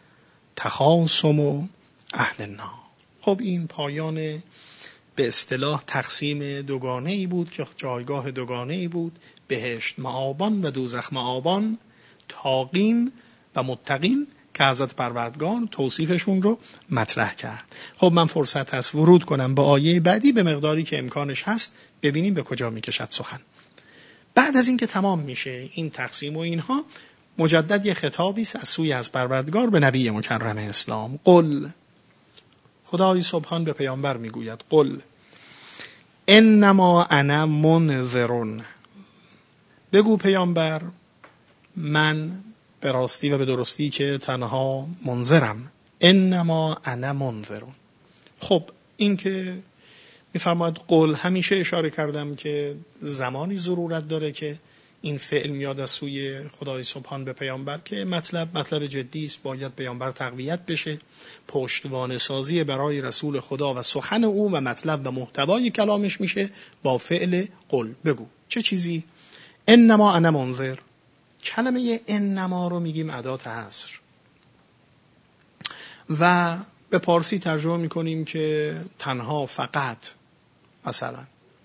تخاصم اهل النار. خب این پایان به اصطلاح تقسیم دوگانه ای بود که جایگاه دوگانه ای بود، بهشت مآبان و دوزخ مآبان، تاقین و متقین که حضرت پروردگار توصیفشون رو مطرح کرد. خب من فرصت هست ورود کنم به آیه بعدی به مقداری که امکانش هست، ببینیم به کجا میکشد سخن. بعد از این که تمام میشه این تقسیم و اینها، مجدد یه خطابی است از سوی از پروردگار به نبی مکرم اسلام. قل، خدای سبحان به پیامبر میگوید قل انما انا منذرون، بگو پیامبر من به راستی و به درستی که تنها منذرم. انما انا منذرون. خب این که میفرماید قل، همیشه اشاره کردم که زمانی ضرورت داره که این فعل میاد از سوی خدای سبحان به پیامبر که مطلب مطلب جدی است، باید پیامبر تقویت بشه، پشتوانه سازی برای رسول خدا و سخن او و مطلب و محتوای کلامش میشه با فعل قل، بگو. چه چیزی؟ انما انا منذر. کلمه انما رو میگیم ادات حصر و به پارسی ترجمه میکنیم که تنها، فقط. مثلا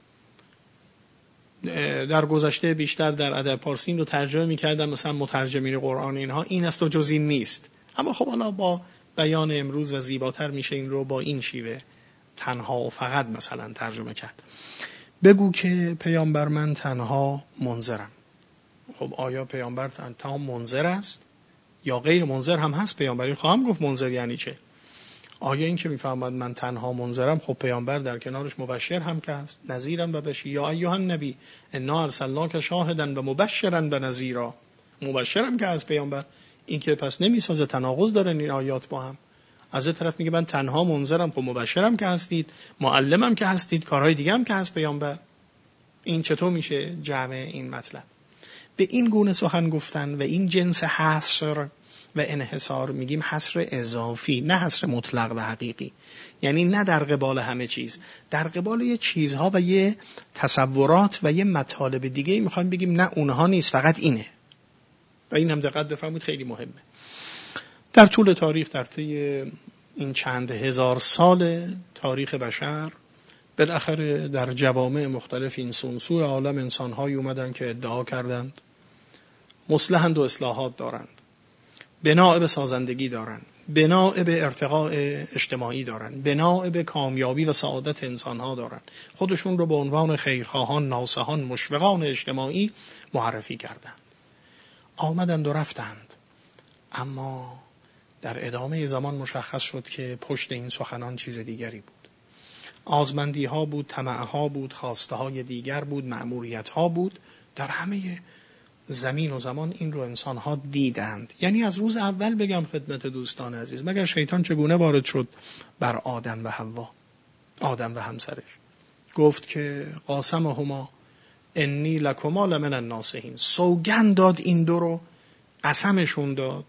در گذشته بیشتر در ادب پارسی رو ترجمه میکردن مثلا مترجمین قرآن اینها، این است و جز این نیست. اما خب حالا با بیان امروز و زیباتر میشه این رو با این شیوه تنها و فقط مثلا ترجمه کرد. بگو که پیامبر من تنها منذرم. خب آیا پیامبر تنها منذر است یا غیر منذر هم هست؟ پیامبری خواهم گفت منذر یعنی چه. آیا این که میفرماد من تنها منذرم، خب پیامبر در کنارش مبشر هم که هست، نذیرا و بشیر. یا ایها النبی انا ارسلناک شاهدا و مبشرا و نذیرا، مبشرم که از پیامبر. این که پس نمیسازه، تناقض داره این آیات با هم. از این طرف میگه من تنها منذرم، خب مبشرم که هستید، معلمم که هستید، کارهای دیگه هم که هست پیامبر. این چطور میشه جمع این مطلب؟ به این گونه سخن گفتن و این جنس حصر و انحصار میگیم حصر اضافی، نه حصر مطلق و حقیقی. یعنی نه در قبال همه چیز، در قبال یه چیزها و یه تصورات و یه مطالب دیگه میخوایم بگیم نه اونها نیست، فقط اینه. و این هم دقت بفرمایید خیلی مهمه. در طول تاریخ، در طی این چند هزار سال تاریخ بشر، بالاخره در جوامع مختلف این سنسوی عالم انسان‌هایی اومدن که ادعا کردند مصلحند و اصلاحات دارند، بناء به سازندگی دارند، بناء به ارتقاء اجتماعی دارند، بناء به کامیابی و سعادت انسان‌ها دارند. خودشون رو به عنوان خیرخواهان، ناصحان، مشفقان اجتماعی معرفی کردند. آمدند و رفتند، اما در ادامه زمان مشخص شد که پشت این سخنان چیز دیگری بود. آزمندی ها بود، طمع ها بود، خواسته های دیگر بود، مأموریت ها بود. در همه زمین و زمان این رو انسان ها دیدند. یعنی از روز اول بگم خدمت دوستان عزیز، مگر شیطان چگونه وارد شد بر آدم و حوا، آدم و همسرش، گفت که قاسمهما انی لکما لمن الناصحین، سوگند داد این دو رو، قسمشون داد.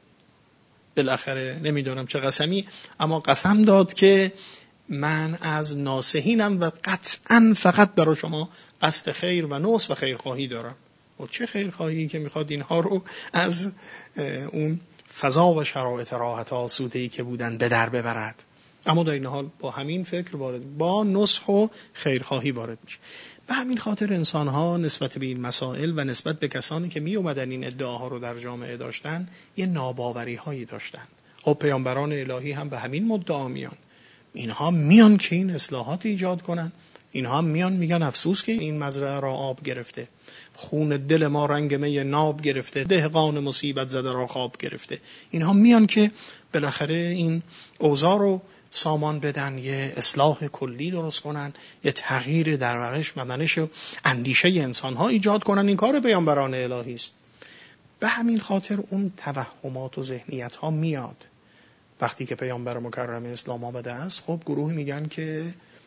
بالاخره نمیدونم چه قسمی، اما قسم داد که من از ناصحینم و قطعا فقط برای شما قصد خیر و نصح و خیرخواهی دارم. و چه خیرخواهی که میخواد اینها رو از اون فضا و شرایط راحت آسوده‌ای که بودن به در ببرد. اما در این حال با همین فکر وارد، با نصح و خیرخواهی وارد میشه. به همین خاطر انسان‌ها نسبت به این مسائل و نسبت به کسانی که می اومدن این ادعاها رو در جامعه داشتن یه ناباوری‌هایی داشتن. خب پیامبران الهی هم به همین مدعا میان. اینها میان که این اصلاحات ایجاد کنن، اینها میان میگن افسوس که این مزرعه را آب گرفته، خون دل ما رنگ می ناب گرفته، دهقان مصیبت زده را خواب گرفته. اینها میان که بالاخره این اوضاع رو سامان بدن، یه اصلاح کلی درست کنن، یه تغییر در روش و منش اندیشه انسان ها ایجاد کنن. این کار پیامبران الهی است. به همین خاطر اون توهمات و ذهنیت ها میاد. وقتی که پیامبر مکرم اسلام آمده است، خب گروهی میگن که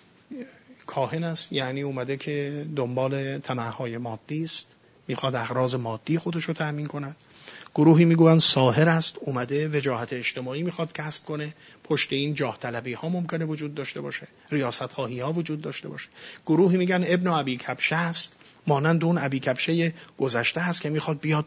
کاهن است، یعنی اومده که دنبال طمع‌های مادی است، میخواد اغراض مادی خودش رو تأمین کند. گروهی میگوین ساحر است، اومده وجاهت اجتماعی میخواد کسب کنه، پشت این جاه طلبی ها ممکنه وجود داشته باشه، ریاست خواهی ها وجود داشته باشه. گروهی میگن ابن ابی کبشه است، مانند اون ابی کبشه گذشته است که میخواد بیاد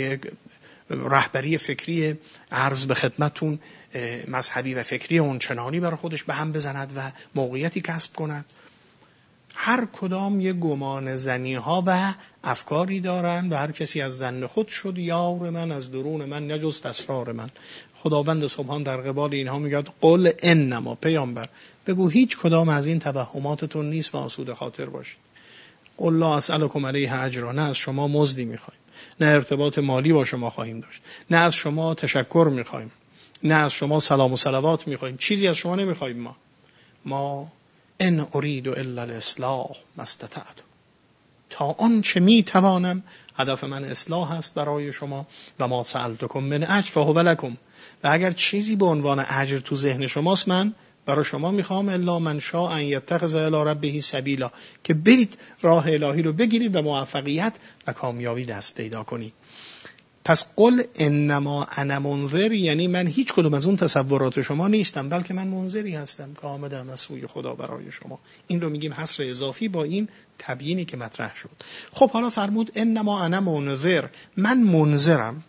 رهبری فکری عرض به خدمتون مذهبی و فکری اون چنانی برای خودش به هم بزند و موقعیتی کسب کند. هر کدام یه گمان زنی ها و افکاری دارن و هر کسی از زن خود شد یار من، از درون من نجست اسرار من. خداوند سبحان در قبال اینها میگه قل انما، پیامبر بگو هیچ کدام از این توهماتتون نیست و آسوده خاطر باشید. قل لا اسألکم علیه اجرا، نه از شما مزدی میخوایم، نه ارتباط مالی با شما خواهیم داشت، نه از شما تشکر میخوایم، نه از شما سلام و صلوات میخوایم، چیزی از شما نمیخوایم. ما ما ان اريد الا الاصلاح ما استطعت، تا آن چه میتوانم، هدف من اصلاح است برای شما. و ما سألتکم من اجر فهو لکم، و اگر چیزی به عنوان اجر تو ذهن شماست من برای شما میخوام. الا من شاء ان یتخذ الی ربه سبیلا، که برید راه الهی رو بگیرید و موفقیت و کامیابی دست پیدا کنید. پس قل انما انا منذر، یعنی من هیچ کدوم از اون تصورات شما نیستم، بلکه من منذری هستم که آمدم از سوی خدا برای شما. این رو میگیم حصر اضافی با این تبیینی که مطرح شد. خب حالا فرمود انما انا منذر، من منذرم.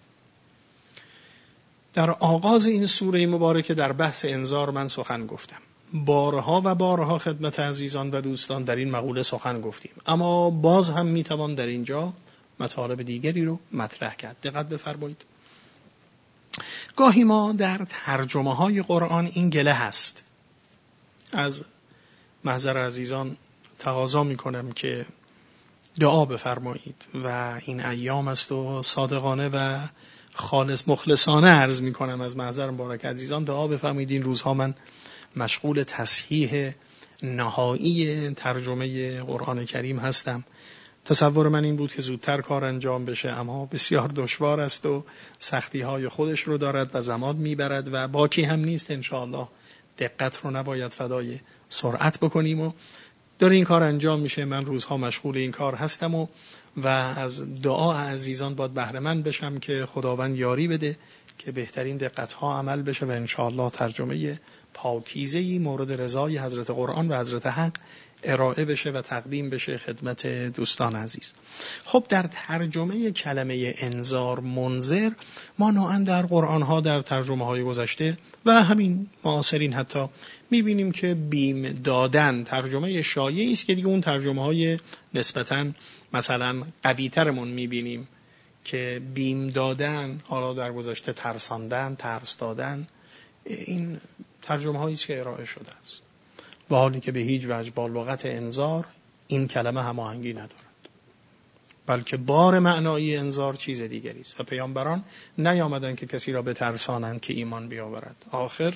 در آغاز این سوره مبارکه در بحث انذار من سخن گفتم، بارها و بارها خدمت عزیزان و دوستان در این مقوله سخن گفتیم، اما باز هم میتوان در اینجا مطالب دیگری رو مطرح کرد. دقت بفرمایید. گاهی ما در ترجمه های قرآن این گله هست. از محضر عزیزان تقاضا میکنم که دعا بفرمایید و این ایام است و صادقانه و خالص مخلصانه عرض میکنم از محضر مبارک عزیزان دعا بفرمایید. این روزها من مشغول تصحیح نهایی ترجمه قرآن کریم هستم. تصور من این بود که زودتر کار انجام بشه، اما بسیار دشوار است و سختی های خودش رو دارد و زمان میبرد و باکی هم نیست. انشاءالله دقت رو نباید فدای سرعت بکنیم و داره این کار انجام میشه. من روزها مشغول این کار هستم و و از دعا عزیزان باید بهره مند بشم که خداوند یاری بده که بهترین دقت ها عمل بشه و انشاءالله ترجمه پاکیزه‌ای مورد رضای حضرت قرآن و حضرت حق ارائه بشه و تقدیم بشه خدمت دوستان عزیز. خب در ترجمه کلمه انذار منذر ما نوعاً در قرآن ها در ترجمه های گذشته و همین معاصرین حتی میبینیم که بیم دادن ترجمه شایعی است که دیگه اون ترجمه های نسبتاً مثلا قوی ترمون میبینیم که بیم دادن، حالا در گذشته ترساندن، ترس دادن، این ترجمه هایی است که ارائه شده است و حالی که به هیچ وجه با لغت انذار این کلمه هماهنگی ندارد، بلکه بار معنایی انذار چیز دیگری است و پیامبران نیامدن که کسی را بترسانند که ایمان بیاورد. آخر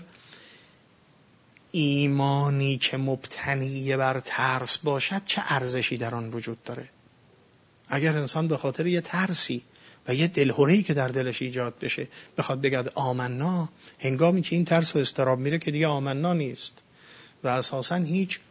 ایمانی که مبتنی بر ترس باشد چه ارزشی در آن وجود داره؟ اگر انسان به خاطر یه ترسی و یه دلهره‌ای که در دلش ایجاد بشه بخواد بگه آمنا، هنگامی که این ترس و اضطراب میره که دیگه آمنا نیست و اساساً هیچ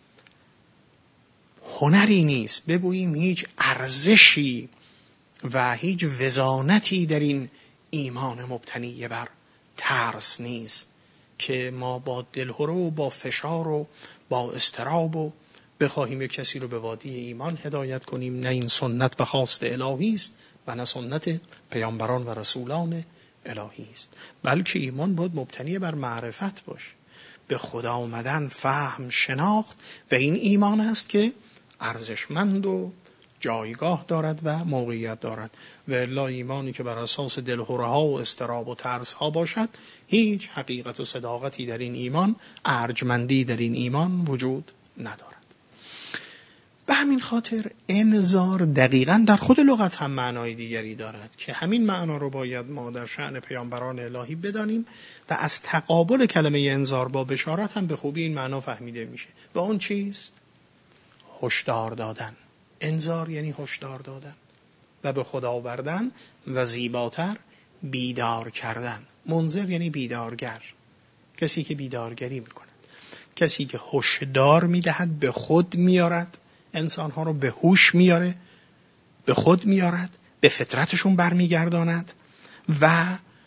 هنری نیست، بگوییم هیچ ارزشی و هیچ وزانتی در این ایمان مبتنی بر ترس نیست که ما با دلهره و با فشار و با اضطراب و بخواهیم یک کسی رو به وادی ایمان هدایت کنیم. نه این سنت و خواست الهی است و نه سنت پیامبران و رسولان الهی است، بلکه ایمان باید مبتنی بر معرفت باشه. به خدا آمدن، فهم، شناخت و این ایمان است که ارزشمند و جایگاه دارد و موقعیت دارد. و الا ایمانی که بر اساس دلهره ها و اضطراب و ترس ها باشد، هیچ حقیقت و صداقتی در این ایمان، ارجمندی در این ایمان وجود ندارد. به همین خاطر انذار دقیقاً در خود لغت هم معنای دیگری دارد که همین معنا رو باید ما در شأن پیامبران الهی بدانیم و از تقابل کلمه انذار با بشارت هم به خوبی این معنا فهمیده میشه. و اون چیست؟ هشدار دادن. انذار یعنی هشدار دادن و به خدا آوردن و زیباتر بیدار کردن. منذر یعنی بیدارگر، کسی که بیدارگری میکند، کسی که هشدار میدهد، به خود میارد، انسانها رو به هوش میاره، به خود میارد، به فطرتشون برمیگرداند و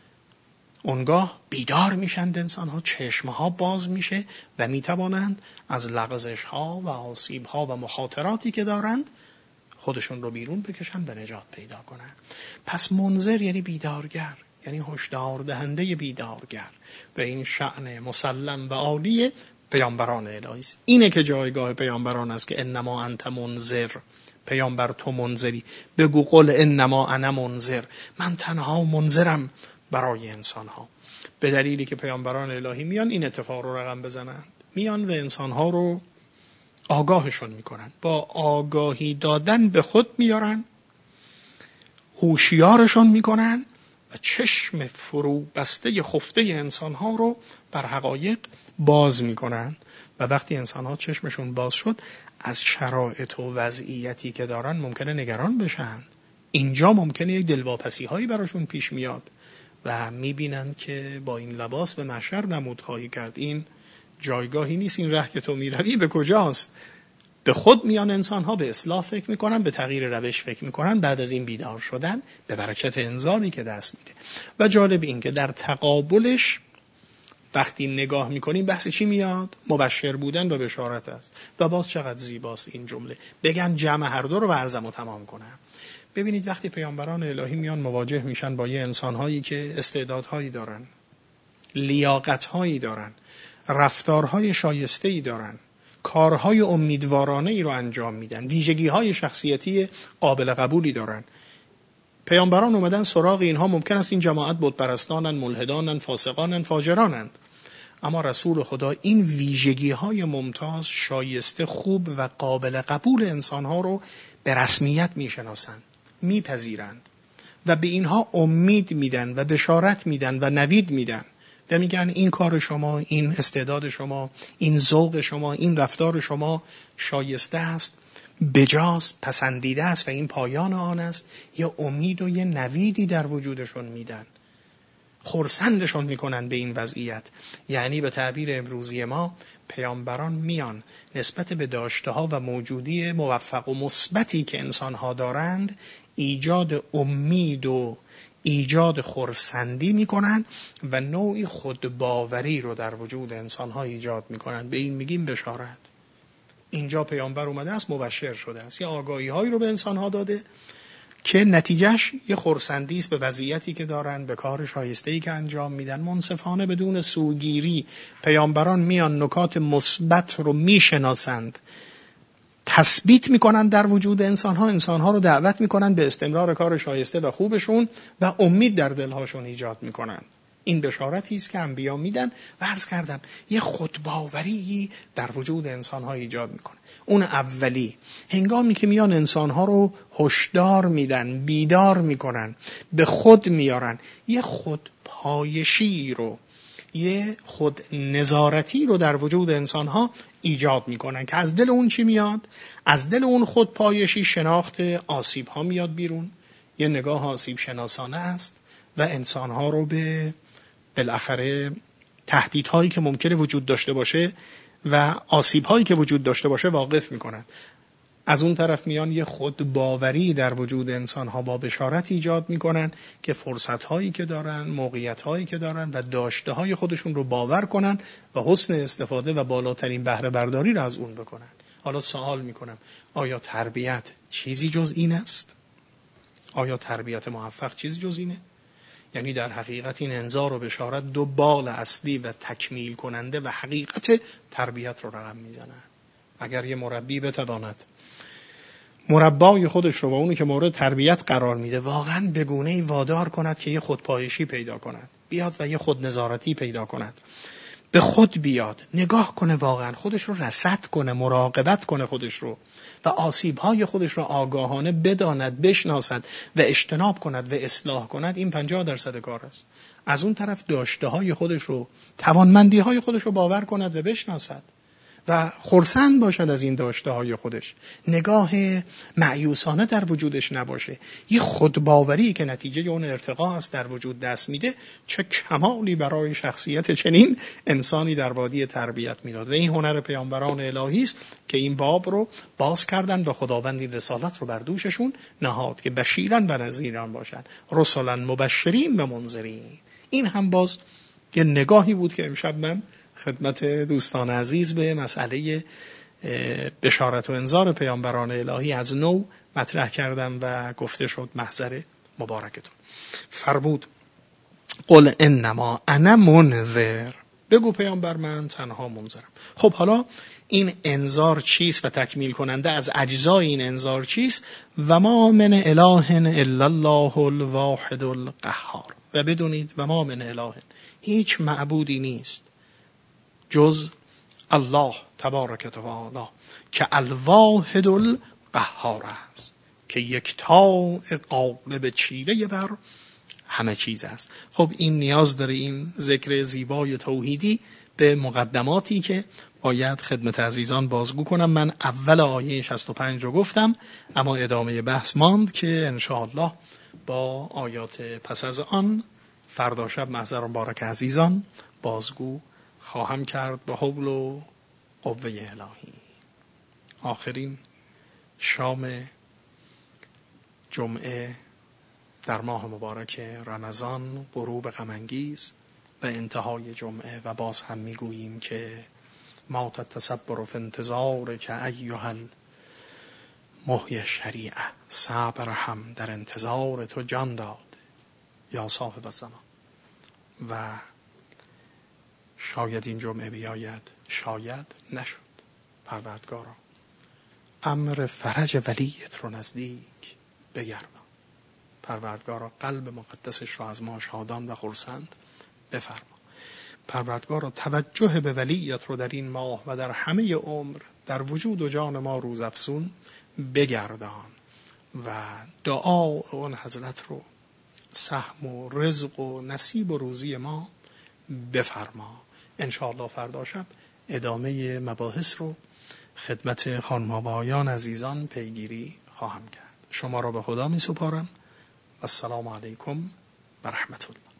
اونگاه بیدار میشند انسانها، چشمها باز میشه و میتوانند از لغزش ها و آسیب ها و مخاطراتی که دارند خودشون رو بیرون بکشن و نجات پیدا کنن. پس منذر یعنی بیدارگر، یعنی هشدار دهنده بیدارگر و این شأن مسلم و عالی پیامبران الهی است. اینه که جایگاه پیامبران است که انما انت منذر، پیامبر تو منذری. بگو قل انما انا منذر، من تنها منذرم برای انسان ها. به دلیلی که پیامبران الهی میان این اتفاق رو رقم بزنند، میان و انسان ها رو آگاهشون میکنن، با آگاهی دادن به خود میارن، هوشیارشون میکنن و چشم فرو بسته خفته انسان ها رو بر حقایق باز میکنن. و وقتی انسان ها چشمشون باز شد، از شرایط و وضعیتی که دارن ممکنه نگران بشن. اینجا ممکنه یک دلواپسی هایی براشون پیش میاد و میبینن که با این لباس به محشر نمود خواهی کرد، این جایگاهی نیست، این ره که تو میروی به کجاست. به خود میان انسان ها، به اصلاح فکر میکنن، به تغییر روش فکر میکنن. بعد از این بیدار شدن به برکت انذاری که دست میده. و جالب این که در تقابلش وقتی نگاه میکنیم بحث چی میاد؟ مبشر بودن و بشارت است. و باز چقدر زیباست این جمله، بگن جمع هر دو رو و عرضم رو تمام کنم. ببینید وقتی پیامبران الهی میان مواجه میشن با یه انسانهایی که استعدادهایی دارن، لیاقتهایی دارن، رفتارهای شایسته‌ای دارن، کارهای امیدوارانه ای رو انجام میدن، ویژگی‌های شخصیتی قابل قبولی دارن، پیامبران اومدن سراغ اینها. ممکن است این جماعت بت پرستانن، ملحدانن، فاسقانن، فاجرانند، اما رسول خدا این ویژگی‌های ممتاز، شایسته، خوب و قابل قبول انسانها رو به رسمیت میشناسند، میپذیرند و به اینها امید میدن و بشارت میدن و نوید میدن و میگن این کار شما، این استعداد شما، این ذوق شما، این رفتار شما شایسته است، بجاست، پسندیده است و این پایان آن است. یه امید و یه نویدی در وجودشون میدن، خرسندشون میکنن به این وضعیت. یعنی به تعبیر امروزی ما، پیامبران میان نسبت به داشته ها و موجودی موفق و مثبتی که انسان ها دارند ایجاد امید و ایجاد خرسندی میکنن و نوعی خودباوری رو در وجود انسان ها ایجاد میکنن. به این میگیم بشارت. اینجا پیامبر اومده است، مبشر شده است، یه آگاهی هایی رو به انسان ها داده که نتیجهش یه خرسندی است به وضعیتی که دارن، به کار شایسته‌ای که انجام میدن، منصفانه بدون سوگیری. پیامبران میان نکات مثبت رو میشناسند، تثبیت میکنن در وجود انسانها، انسانها رو دعوت میکنن به استمرار کار شایسته و خوبشون و امید در دلهاشون ایجاد میکنن. این بشارتی است که انبیا میدن و عرض کردم یه خودباوری در وجود انسانها ایجاد میکنه. اون اولی هنگامی که میان انسانها رو هشدار میدن، بیدار میکنن، به خود میارن، یه خودپایشی رو، یه خود نظارتی رو در وجود انسانها ایجاد میکنن که از دل اون چی میاد؟ از دل اون خودپایشی شناخت آسیب ها میاد بیرون، یه نگاه آسیب شناسانه است و انسانها رو به بالاخره تهدیدهایی که ممکنه وجود داشته باشه و آسیب‌هایی که وجود داشته باشه واقف می‌کنند. از اون طرف میان یه خودباوری در وجود انسان‌ها با بشارت ایجاد می‌کنن که فرصت‌هایی که دارن، موقعیت‌هایی که دارن و داشته‌های خودشون رو باور کنن و حسن استفاده و بالاترین بهره برداری رو از اون بکنن. حالا سوال می‌کنم، آیا تربیت چیزی جز این است؟ آیا تربیت موفق چیزی جز اینه؟ یعنی در حقیقت این انذار و بشارت دو بال اصلی و تکمیل کننده و حقیقت تربیت رو رقم میزنند. اگر یه مربی بتواند مربای خودش رو و اونی که مورد تربیت قرار میده واقعا به گونه‌ای وادار کند که یه خودپایشی پیدا کند، بیاد و یه خود نظارتی پیدا کند، به خود بیاد، نگاه کنه، واقعا خودش رو رصد کنه، مراقبت کنه خودش رو و آسیب‌های خودش رو آگاهانه بداند، بشناسد و اجتناب کند و اصلاح کند، این پنجاه درصد کار است. از اون طرف داشته‌های خودش رو، توانمندی‌های خودش رو باور کند و بشناسد و خرسند باشد از این داشته‌های خودش، نگاه مأیوسانه در وجودش نباشه، یه خودباوری که نتیجه اون ارتقا است در وجود دست میده. چه کمالی برای شخصیت چنین انسانی در وادی تربیت میداد و این هنر پیامبران الهی است که این باب رو باز کردن و خداوند این رسالت رو بر دوششون نهاد که بشیرن و نذیران باشن، رسلا مبشرین و منذرین. این هم باز یه نگاهی بود که امشب من خدمت دوستان عزیز به مسئله بشارت و انذار پیامبران الهی از نو مطرح کردم و گفته شد محضر مبارکتون. فرمود قل انما انا منذر، بگو پیامبر من تنها منذرم. خب حالا این انذار چیست و تکمیل کننده از اجزای این انذار چیست؟ و ما من اله الا الله الواحد القهار، و بدونید و ما من اله، هیچ معبودی نیست جز الله تبارک و تعالی که الواحد القهار است، که یکتا غالب چیره بر همه چیز است. خب این نیاز داره این ذکر زیبای توحیدی به مقدماتی که باید خدمت عزیزان بازگو کنم. من اول آیه شصت و پنج رو گفتم، اما ادامه بحث ماند که انشاءالله با آیات پس از آن فردا شب محضر مبارک عزیزان بازگو خواهم کرد به حول و قوه الهی. آخرین شام جمعه در ماه مبارک رمضان، غروب غم‌انگیز و انتهای جمعه، و باز هم میگوییم که ما قد تصبر فی انتظار که ایها المحیی شریعه، صبر هم در انتظار تو جان داد یا صاحب الزمان. و شاید این جمعه بیاید، شاید نشد. پروردگارا امر فرج ولیت رو نزدیک بگرما. پروردگارا قلب مقدسش رو از ما شادان و خرسند بفرما. پروردگارا توجه به ولیت رو در این ماه و در همه عمر در وجود و جان ما روزافزون بگردان و دعا اون حضرت رو سهم و رزق و نصیب و روزی ما بفرما. انشاءالله فردا شب ادامه مباحث رو خدمت خانم و آقایان عزیزان پیگیری خواهم کرد. شما را به خدا می سپارم. السلام علیکم و رحمت الله.